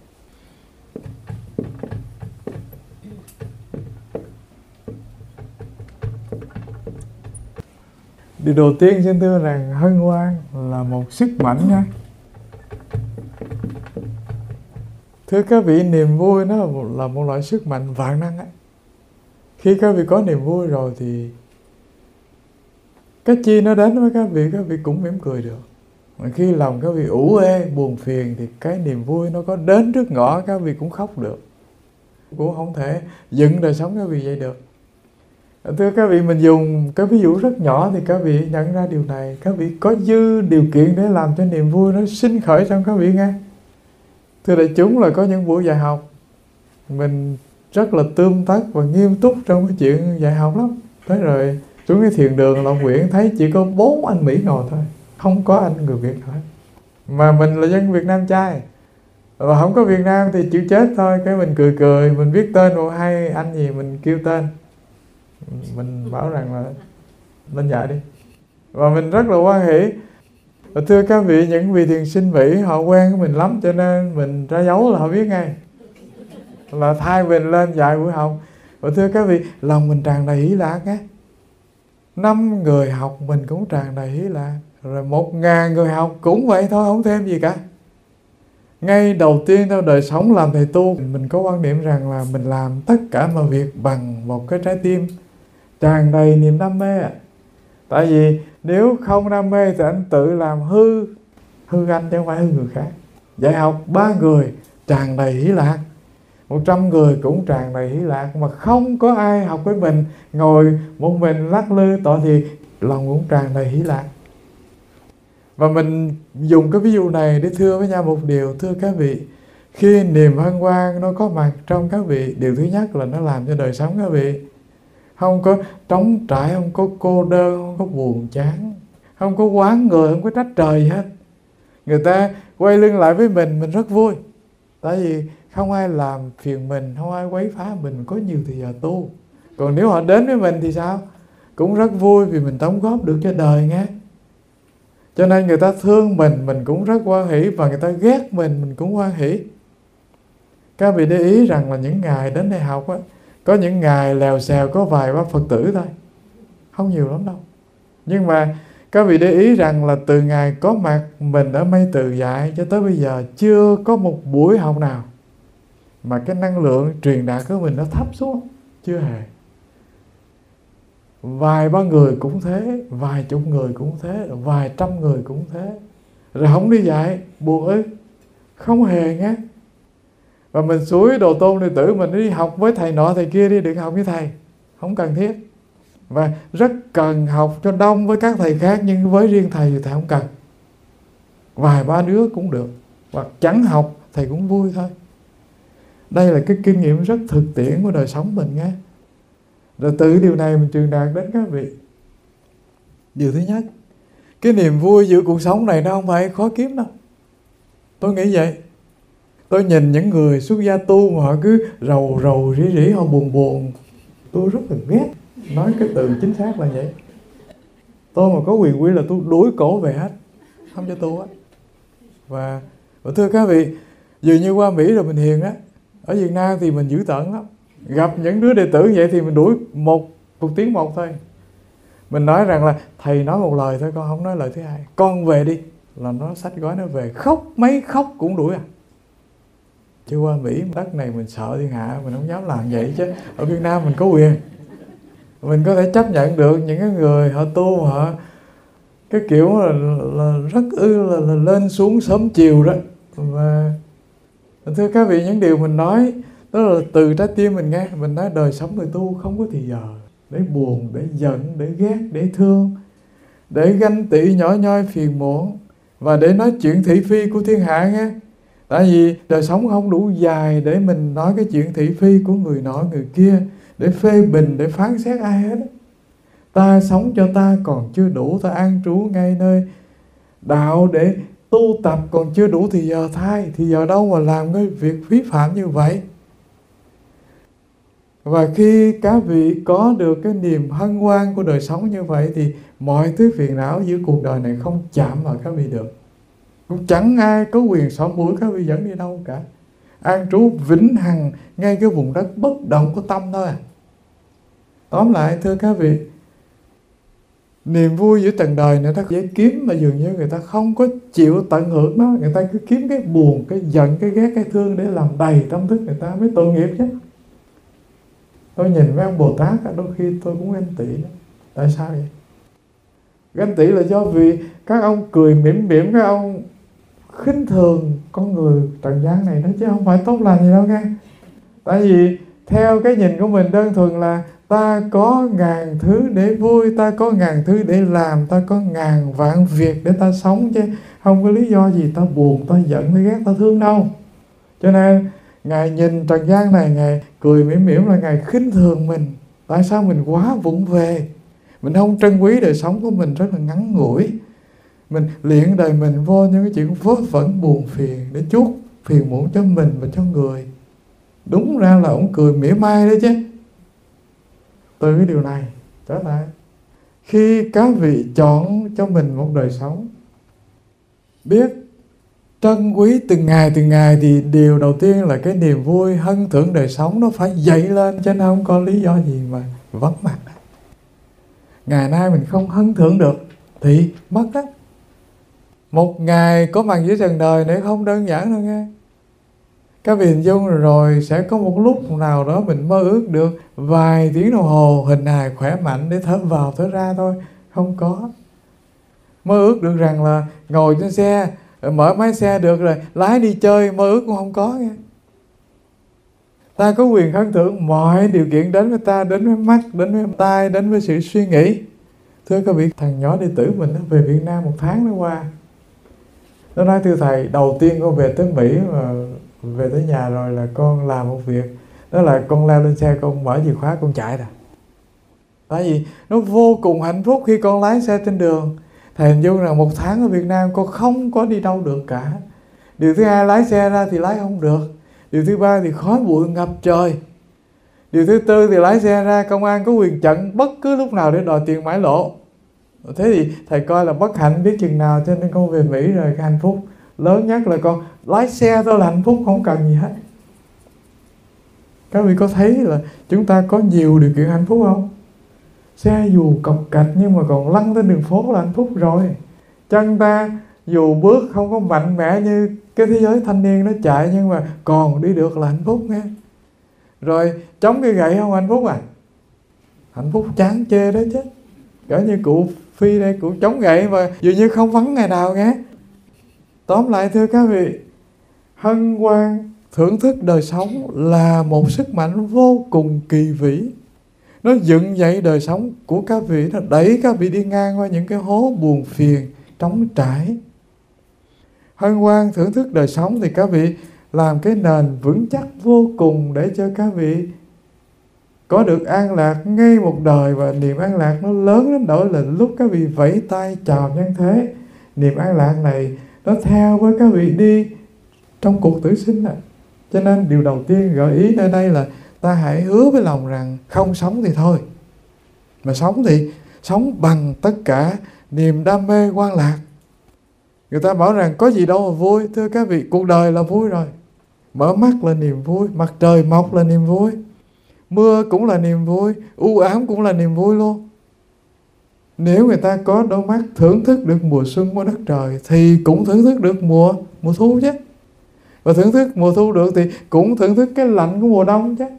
Điều đầu tiên xin thưa rằng hân hoan là một sức mạnh nha. Thưa các vị, niềm vui nó là một loại sức mạnh vạn năng ấy. Khi các vị có niềm vui rồi thì cái chi nó đến với các vị cũng mỉm cười được. Mà khi lòng các vị ủ ê, buồn phiền, thì cái niềm vui nó có đến trước ngõ, các vị cũng khóc được. Cũng không thể dựng đời sống các vị vậy được. Thưa các vị, mình dùng cái ví dụ rất nhỏ thì các vị nhận ra điều này. Các vị có dư điều kiện để làm cho niềm vui nó sinh khởi trong các vị nghe. Thưa đại chúng, là có những buổi dạy học mình rất là tươm tất và nghiêm túc trong cái chuyện dạy học lắm. Thế rồi xuống cái thiền đường Long Nguyễn thấy chỉ có 4 anh Mỹ ngồi thôi, không có anh người Việt hết. Mà mình là dân Việt Nam trai, và không có Việt Nam thì chịu chết thôi. Cái mình cười cười, mình viết tên của hai anh gì mình kêu tên, mình bảo rằng là lên dạy đi, và mình rất là hoan hỉ. Và thưa các vị, những vị thiền sinh Mỹ họ quen với mình lắm, cho nên mình ra dấu là họ biết ngay, là thay mình lên dạy buổi học. Và thưa các vị, lòng mình tràn đầy hỷ lạc á. 5 người học mình cũng tràn đầy hỷ lạc, rồi 1000 người học cũng vậy thôi, không thêm gì cả. Ngay đầu tiên trong đời sống làm thầy tu, mình có quan niệm rằng là mình làm tất cả mọi việc bằng một cái trái tim tràn đầy niềm đam mê. Tại vì nếu không đam mê thì anh tự làm hư anh, chứ không phải hư người khác. Dạy học 3 người tràn đầy hỷ lạc, 100 người cũng tràn đầy hỷ lạc, mà không có ai học với mình, ngồi một mình lắc lư tọa thì lòng cũng tràn đầy hỷ lạc. Và mình dùng cái ví dụ này để thưa với nhau một điều. Thưa các vị, khi niềm hân hoan nó có mặt trong các vị, điều thứ nhất là nó làm cho đời sống các vị không có trống trải, không có cô đơn, không có buồn chán, không có oán người, không có trách trời gì hết. Người ta quay lưng lại với mình rất vui. Tại vì không ai làm phiền mình, không ai quấy phá mình có nhiều thời giờ tu. Còn nếu họ đến với mình thì sao? Cũng rất vui, vì mình đóng góp được cho đời nghe. Cho nên người ta thương mình cũng rất hoan hỷ, và người ta ghét mình cũng hoan hỷ. Các vị để ý rằng là những ngày đến đây học á, có những ngày lèo xèo có vài ba Phật tử thôi, không nhiều lắm đâu. Nhưng mà các vị để ý rằng là từ ngày có mặt mình ở Mây Từ dạy cho tới bây giờ, chưa có một buổi học nào mà cái năng lượng truyền đạt của mình nó thấp xuống. Chưa hề. Vài ba người cũng thế, vài chục người cũng thế, vài trăm người cũng thế. Rồi không đi dạy, buồn ức, không hề nghe. Và mình xúi đồ tôn đệ tử mình đi học với thầy nọ thầy kia đi, đừng học với thầy, không cần thiết. Và rất cần học cho đông với các thầy khác, nhưng với riêng thầy thì thầy không cần. Vài ba đứa cũng được, hoặc chẳng học thầy cũng vui thôi. Đây là cái kinh nghiệm rất thực tiễn của đời sống mình nghe. Rồi từ điều này mình truyền đạt đến các vị. Điều thứ nhất, cái niềm vui giữa cuộc sống này nó không phải khó kiếm đâu. Tôi nghĩ vậy. Tôi nhìn những người xuất gia tu mà họ cứ rầu rầu rĩ rĩ, họ buồn buồn, tôi rất là ghét. Nói cái từ chính xác là vậy. Tôi mà có quyền quy là tôi đuổi cổ về hết, không cho tu á. Và thưa các vị, dường như qua Mỹ rồi mình hiền á, ở Việt Nam thì mình dữ tợn lắm. Gặp những đứa đệ tử vậy thì mình đuổi một tiếng một thôi. Mình nói rằng là thầy nói một lời thôi, con không nói lời thứ hai, con về đi, là nó xách gói nó về, khóc mấy khóc cũng đuổi à. Chứ qua Mỹ đất này mình sợ thiên hạ, mình không dám làm vậy. Chứ ở Việt Nam mình có quyền, mình có thể chấp nhận được những cái người họ tu, họ cái kiểu là rất là lên xuống sớm chiều đó. Và thưa các vị, những điều mình nói đó là từ trái tim mình nghe. Mình nói đời sống người tu không có thì giờ để buồn, để giận, để ghét, để thương, để ganh tị nhỏ nhoi phiền muộn, và để nói chuyện thị phi của thiên hạ nghe. Tại vì đời sống không đủ dài để mình nói cái chuyện thị phi của người nọ người kia, để phê bình, để phán xét ai hết. Ta sống cho ta còn chưa đủ, ta an trú ngay nơi đạo để tu tập còn chưa đủ thì giờ thay, thì giờ đâu mà làm cái việc phí phạm như vậy. Và khi các vị có được cái niềm hân hoan của đời sống như vậy thì mọi thứ phiền não giữa cuộc đời này không chạm vào các vị được. Cũng chẳng ai có quyền xỏ mũi các vị dẫn đi đâu cả. An trú vĩnh hằng ngay cái vùng đất bất động của tâm thôi à. Tóm lại thưa các vị, niềm vui giữa trần đời người ta dễ kiếm, mà dường như người ta không có chịu tận hưởng nó. Người ta cứ kiếm cái buồn, cái giận, cái ghét, cái thương để làm đầy tâm thức người ta, mới tội nghiệp chứ. Tôi nhìn mấy ông Bồ Tát, đôi khi tôi cũng ganh tị. Tại sao vậy? Ganh tị là do vì các ông cười mỉm mỉm, các ông khinh thường con người trần gian này đó, chứ không phải tốt lành gì đâu nghe. Tại vì theo cái nhìn của mình đơn thuần là ta có ngàn thứ để vui, ta có ngàn thứ để làm, ta có ngàn vạn việc để ta sống, chứ không có lý do gì ta buồn, ta giận, ta ghét, ta thương đâu. Cho nên Ngài nhìn trần gian này, Ngài cười mỉm mỉm là Ngài khinh thường mình. Tại sao mình quá vụng về, mình không trân quý đời sống của mình rất là ngắn ngủi. Mình luyện đời mình vô những cái chuyện vớ vẩn buồn phiền để chuốc phiền muộn cho mình và cho người. Đúng ra là ông cười mỉa mai đấy chứ. Từ cái điều này trở lại, khi các vị chọn cho mình một đời sống biết trân quý từng ngày thì điều đầu tiên là cái niềm vui hân thưởng đời sống nó phải dậy lên, chứ nó không có lý do gì mà vắng mặt. Ngày nay mình không hân thưởng được thì mất đó. Một ngày có mặt dưới trần đời để không đơn giản đâu nghe. Các vị hình dung rồi sẽ có một lúc nào đó mình mơ ước được vài tiếng đồng hồ hình hài khỏe mạnh để thở vào thở ra thôi. Không có. Mơ ước được rằng là ngồi trên xe, mở máy xe được rồi, lái đi chơi, mơ ước cũng không có nghe. Ta có quyền hân thưởng mọi điều kiện đến với ta, đến với mắt, đến với tai, đến với sự suy nghĩ. Thưa các vị, thằng nhỏ đệ tử mình nó về Việt Nam 1 tháng nó qua. Nó nói thưa thầy, đầu tiên con về tới Mỹ mà về tới nhà rồi là con làm một việc. Đó là con leo lên xe, con mở chìa khóa, con chạy rồi. Tại vì nó vô cùng hạnh phúc khi con lái xe trên đường. Thầy hình dung rằng 1 tháng ở Việt Nam con không có đi đâu được cả. Điều thứ hai, lái xe ra thì lái không được. Điều thứ ba thì khói bụi ngập trời. Điều thứ tư thì lái xe ra công an có quyền chặn bất cứ lúc nào để đòi tiền mãi lộ. Thế thì thầy coi là bất hạnh biết chừng nào, cho nên con về Mỹ rồi cái hạnh phúc lớn nhất là con lái xe thôi là hạnh phúc, không cần gì hết. Các vị có thấy là chúng ta có nhiều điều kiện hạnh phúc không? Xe dù cọc cạch nhưng mà còn lăn trên đường phố là hạnh phúc rồi. Chân ta dù bước không có mạnh mẽ như cái thế giới thanh niên nó chạy nhưng mà còn đi được là hạnh phúc nghe. Rồi chống cái gậy không hạnh phúc à? Hạnh phúc chán chê đó chứ. Cỡ như cụ Phi đây, cụ chống gậy mà dường như không vắng ngày nào nghe. Tóm lại thưa các vị, hân hoan thưởng thức đời sống là một sức mạnh vô cùng kỳ vĩ. Nó dựng dậy đời sống của các vị, nó đẩy các vị đi ngang qua những cái hố buồn phiền, trống trải. Hân hoan thưởng thức đời sống thì các vị làm cái nền vững chắc vô cùng để cho các vị có được an lạc ngay một đời. Và niềm an lạc nó lớn đến nỗi là lúc các vị vẫy tay chào nhân thế, niềm an lạc này nó theo với các vị đi trong cuộc tử sinh này. Cho nên điều đầu tiên gợi ý nơi đây là ta hãy hứa với lòng rằng không sống thì thôi, mà sống thì sống bằng tất cả niềm đam mê quan lạc. Người ta bảo rằng có gì đâu mà vui. Thưa các vị, cuộc đời là vui rồi. Mở mắt là niềm vui, mặt trời mọc là niềm vui, mưa cũng là niềm vui, u ám cũng là niềm vui luôn. Nếu người ta có đôi mắt thưởng thức được mùa xuân của đất trời thì cũng thưởng thức được mùa thu chứ. Và thưởng thức mùa thu được thì cũng thưởng thức cái lạnh của mùa đông chứ.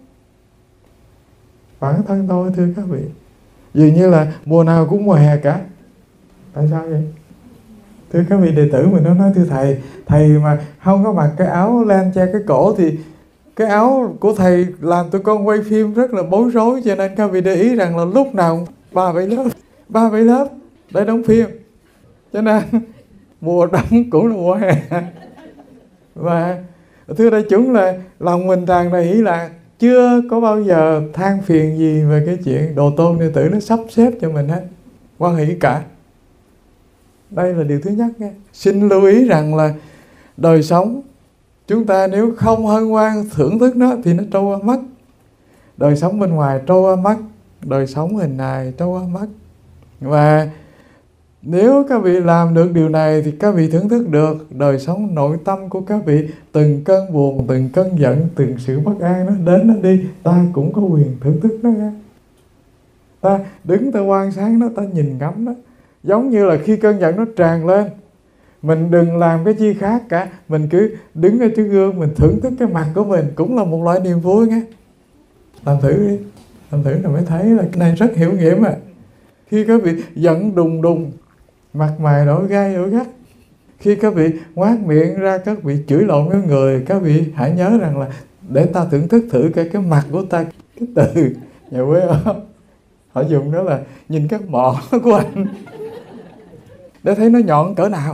Bản thân tôi thưa các vị, dường như là mùa nào cũng mùa hè cả. Tại sao vậy? Thưa các vị đệ tử mình nó nói, thưa thầy mà không có mặc cái áo len che cái cổ thì cái áo của thầy làm tụi con quay phim rất là bối rối. Cho nên các vị để ý rằng là lúc nào 3-7 lớp để đóng phim. Cho nên mùa đông cũng là mùa hè. Và thưa đại chúng là lòng mình tràn đầy hỷ lạc, chưa có bao giờ than phiền gì về cái chuyện đồ tôn đệ tử nó sắp xếp cho mình hết, hoan hỷ cả. Đây là điều thứ nhất nha. Xin lưu ý rằng là đời sống chúng ta nếu không hân hoan thưởng thức nó thì nó trôi qua mất. Đời sống bên ngoài trôi qua mất, đời sống hình hài trôi qua mất. Và nếu các vị làm được điều này thì các vị thưởng thức được đời sống nội tâm của các vị. Từng cơn buồn, từng cơn giận, từng sự bất an nó đến nó đi, ta cũng có quyền thưởng thức nó nha. Ta đứng ta quan sát nó, ta nhìn ngắm nó. Giống như là khi cơn giận nó tràn lên, mình đừng làm cái chi khác cả, mình cứ đứng ở trước gương, mình thưởng thức cái mặt của mình, cũng là một loại niềm vui nghe. Làm thử đi, làm thử là mới thấy là cái này rất hiểu nghiệm à. Khi các vị giận đùng đùng, mặt mày đổi gai đổi gắt, khi các vị ngoác miệng ra các vị chửi lộn với người, các vị hãy nhớ rằng là để ta thưởng thức thử cái mặt của ta. Cái từ nhà quê họ dùng đó là nhìn cái mỏ của anh để thấy nó nhọn cỡ nào.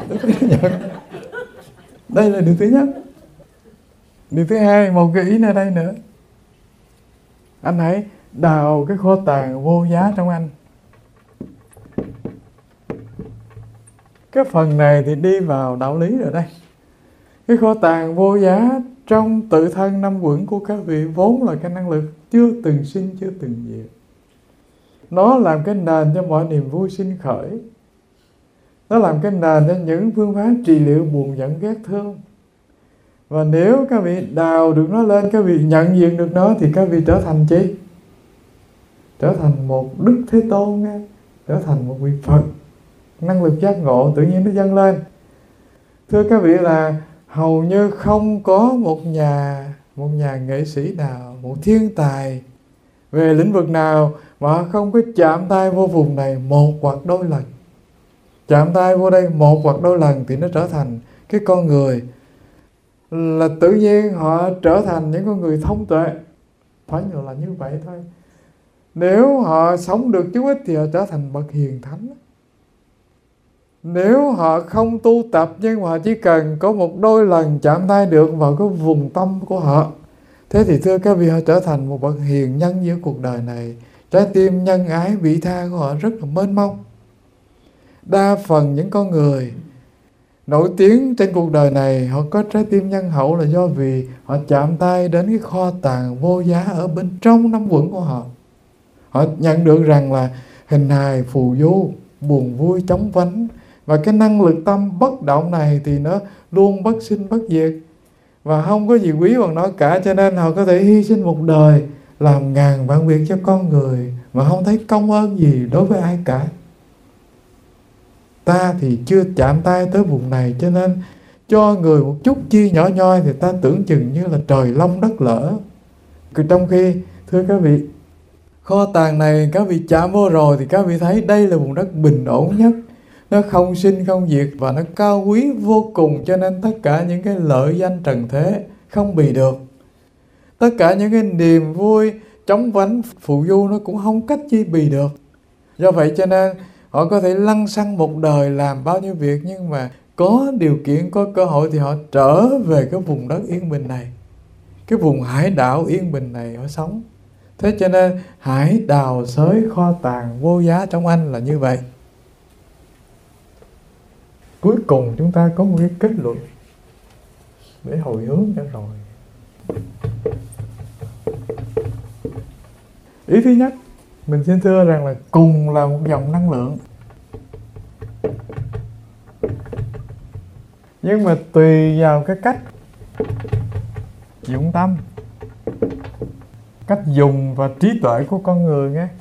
Đây là điều thứ nhất. Điều thứ hai, một cái ý nơi đây nữa. Anh hãy đào cái kho tàng vô giá trong anh. Cái phần này thì đi vào đạo lý rồi đây. Cái kho tàng vô giá trong tự thân năm uẩn của các vị vốn là cái năng lực chưa từng sinh, chưa từng diệt. Nó làm cái nền cho mọi niềm vui sinh khởi. Nó làm cái nền cho những phương pháp trị liệu buồn giận ghét thương. Và nếu các vị đào được nó lên, các vị nhận diện được nó thì các vị trở thành chi? Trở thành một Đức Thế Tôn nghe. Trở thành một vị Phật. Năng lực giác ngộ tự nhiên nó dâng lên. Thưa các vị là hầu như không có một nhà nghệ sĩ nào, một thiên tài về lĩnh vực nào mà không có chạm tay vô vùng này một hoặc đôi lần. Chạm tay vô đây một hoặc đôi lần thì nó trở thành cái con người, là tự nhiên họ trở thành những con người thông tuệ. Phải là như vậy thôi. Nếu họ sống được chút ít thì họ trở thành bậc hiền thánh. Nếu họ không tu tập nhưng mà họ chỉ cần có một đôi lần chạm tay được vào cái vùng tâm của họ, thế thì thưa các vị, họ trở thành một bậc hiền nhân giữa cuộc đời này. Trái tim nhân ái vị tha của họ rất là mênh mông. Đa phần những con người nổi tiếng trên cuộc đời này họ có trái tim nhân hậu là do vì họ chạm tay đến cái kho tàng vô giá ở bên trong năm uẩn của họ. Họ nhận được rằng là hình hài phù du, buồn vui chóng vánh, và cái năng lực tâm bất động này thì nó luôn bất sinh bất diệt và không có gì quý bằng nó cả. Cho nên họ có thể hy sinh một đời làm ngàn vạn việc cho con người mà không thấy công ơn gì đối với ai cả. Ta thì chưa chạm tay tới vùng này, cho nên cho người một chút chi nhỏ nhoi thì ta tưởng chừng như là trời long đất lỡ. Trong khi thưa các vị, kho tàng này các vị chạm vô rồi thì các vị thấy đây là vùng đất bình ổn nhất. Nó không sinh không diệt và nó cao quý vô cùng, cho nên tất cả những cái lợi danh trần thế không bì được. Tất cả những cái niềm vui chóng vánh phù du nó cũng không cách chi bì được. Do vậy cho nên họ có thể lăn xăng một đời làm bao nhiêu việc, nhưng mà có điều kiện, có cơ hội thì họ trở về cái vùng đất yên bình này, cái vùng hải đảo yên bình này họ sống. Thế cho nên hãy đào xới kho tàng vô giá trong anh là như vậy. Cuối cùng chúng ta có một cái kết luận. để hồi hướng cho rồi. Ý thứ nhất, mình xin thưa rằng là cùng là một dòng năng lượng, nhưng mà tùy vào cái cách dụng tâm, cách dùng và trí tuệ của con người nghe,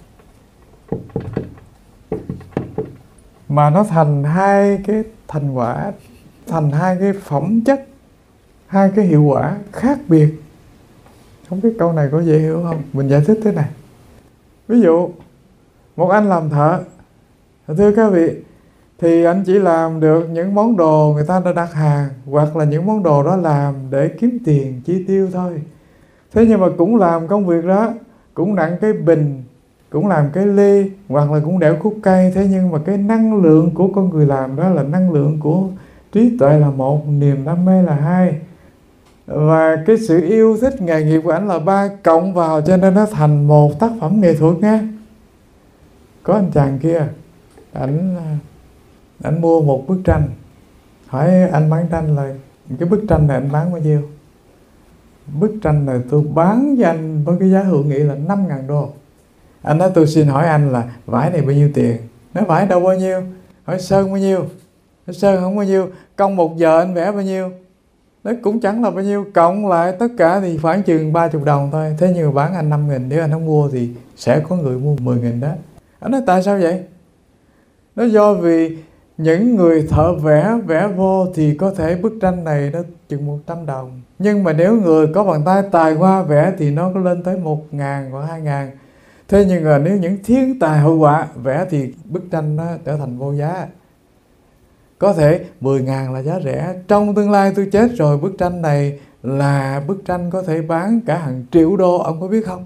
mà nó thành hai cái thành quả, thành hai cái phẩm chất, hai cái hiệu quả khác biệt. Không biết câu này có dễ hiểu không? Mình giải thích thế này. Ví dụ một anh làm thợ, thưa các vị, thì anh chỉ làm được những món đồ người ta đã đặt hàng, hoặc là những món đồ đó làm để kiếm tiền chi tiêu thôi. Thế nhưng mà cũng làm công việc đó, cũng nặng cái bình, cũng làm cái ly, hoặc là cũng đẽo khúc cây. Thế nhưng mà cái năng lượng của con người làm đó là năng lượng của trí tuệ là một, niềm đam mê là hai, và cái sự yêu thích nghề nghiệp của anh là ba, cộng vào cho nên nó thành một tác phẩm nghệ thuật nha. Có anh chàng kia, anh mua một bức tranh, hỏi anh bán tranh là cái bức tranh này anh bán bao nhiêu? Bức tranh này tôi bán cho anh với cái giá hữu nghị là 5.000 đô. Anh nói tôi xin hỏi anh là vải này bao nhiêu tiền? Nói vải đâu bao nhiêu? Hỏi sơn bao nhiêu? Nói sơn không bao nhiêu. Công 1 giờ anh vẽ bao nhiêu? Nó cũng chẳng là bao nhiêu. Cộng lại tất cả thì khoảng chừng 30 đồng thôi. Thế nhưng mà bán anh 5.000, nếu anh không mua thì sẽ có người mua 10.000 đó. Anh nói tại sao vậy? Nó do vì những người thợ vẽ vô thì có thể bức tranh này nó chừng 100 đồng. Nhưng mà nếu người có bàn tay tài hoa vẽ thì nó có lên tới 1.000 hoặc 2.000. Thế nhưng mà nếu những thiên tài hội họa vẽ thì bức tranh nó trở thành vô giá. Có thể 10.000 là giá rẻ. Trong tương lai tôi chết rồi, bức tranh này là bức tranh có thể bán cả hàng triệu đô, ông có biết không?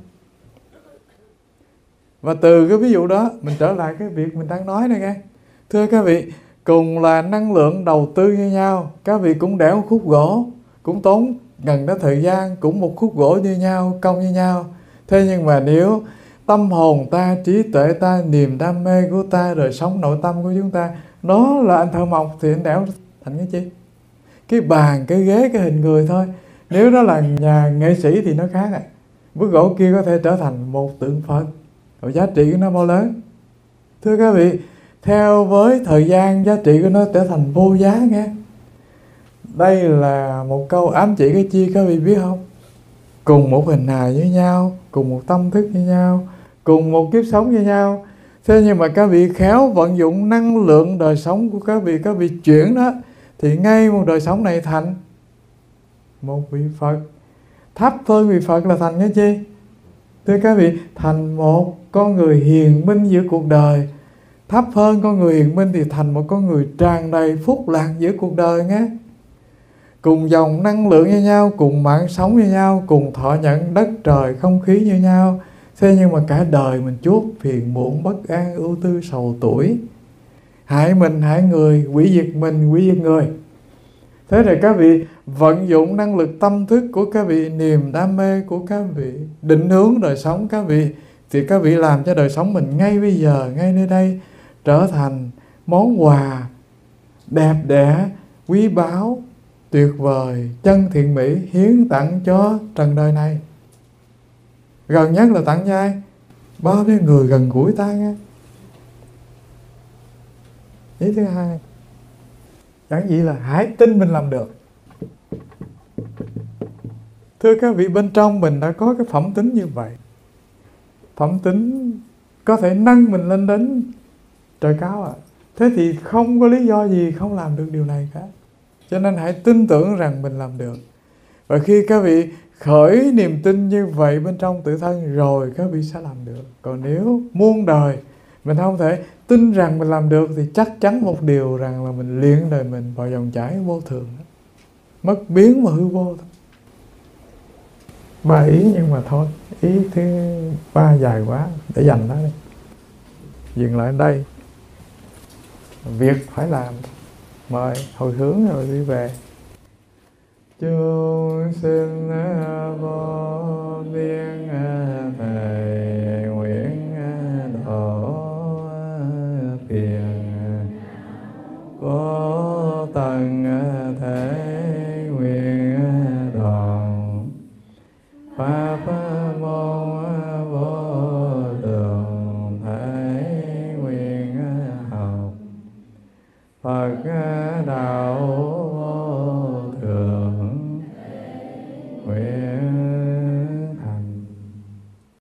Và từ cái ví dụ đó mình trở lại cái việc mình đang nói này nghe. Thưa các vị, cùng là năng lượng đầu tư như nhau, các vị cũng đẽo khúc gỗ, cũng tốn gần đó thời gian, cũng một khúc gỗ như nhau, công như nhau. Thế nhưng mà nếu tâm hồn ta, trí tuệ ta, niềm đam mê của ta, rồi sống nội tâm của chúng ta, nó là anh thợ mộc thì anh đẽo thành cái chi? Cái bàn, cái ghế, cái hình người thôi. Nếu đó là nhà nghệ sĩ thì nó khác. Bức gỗ kia có thể trở thành một tượng Phật, và giá trị của nó bao lớn. Thưa các vị, theo với thời gian giá trị của nó trở thành vô giá nghe. Đây là một câu ám chỉ cái chi các vị biết không? Cùng một hình hài như nhau, cùng một tâm thức như nhau, cùng một kiếp sống như nhau. Thế nhưng mà các vị khéo vận dụng năng lượng đời sống của các vị chuyển đó, thì ngay một đời sống này thành một vị Phật. Thấp hơn vị Phật là thành cái chi? Thưa các vị, thành một con người hiền minh giữa cuộc đời. Thấp hơn con người hiền minh thì thành một con người tràn đầy phúc lạc giữa cuộc đời nghe. Cùng dòng năng lượng như nhau, cùng mạng sống như nhau, cùng thọ nhận đất trời không khí như nhau. Thế nhưng mà cả đời mình chuốc phiền muộn, bất an, ưu tư, sầu tuổi, hại mình, hại người, hủy diệt mình, hủy diệt người. Thế thì các vị vận dụng năng lực tâm thức của các vị, niềm đam mê của các vị, định hướng đời sống các vị, thì các vị làm cho đời sống mình ngay bây giờ, ngay nơi đây trở thành món quà đẹp đẽ, quý báu, tuyệt vời, chân thiện mỹ hiến tặng cho trần đời này. Gần nhất là tặng cho ai? Bao nhiêu người gần gũi ta nghe. Ý thứ hai, chẳng gì là hãy tin mình làm được. Thưa các vị, bên trong mình đã có cái phẩm tính như vậy. Phẩm tính có thể nâng mình lên đến trời cao Thế thì không có lý do gì không làm được điều này cả. Cho nên hãy tin tưởng rằng mình làm được. Và khi các vị khởi niềm tin như vậy bên trong tự thân rồi, các vị sẽ làm được. Còn nếu muôn đời mình không thể tin rằng mình làm được, thì chắc chắn một điều rằng là mình luyện đời mình vào dòng chảy vô thường, mất biến và hư vô thôi. 3 ý nhưng mà thôi. Ý thứ 3 dài quá, để dành đó đi. Dừng lại đây. Việc phải làm. Mời hồi hướng rồi đi về. Chúng sinh vô biên thầy nguyện độ phiền, có tầng thể nguyện Phật đạo vô thượng nguyện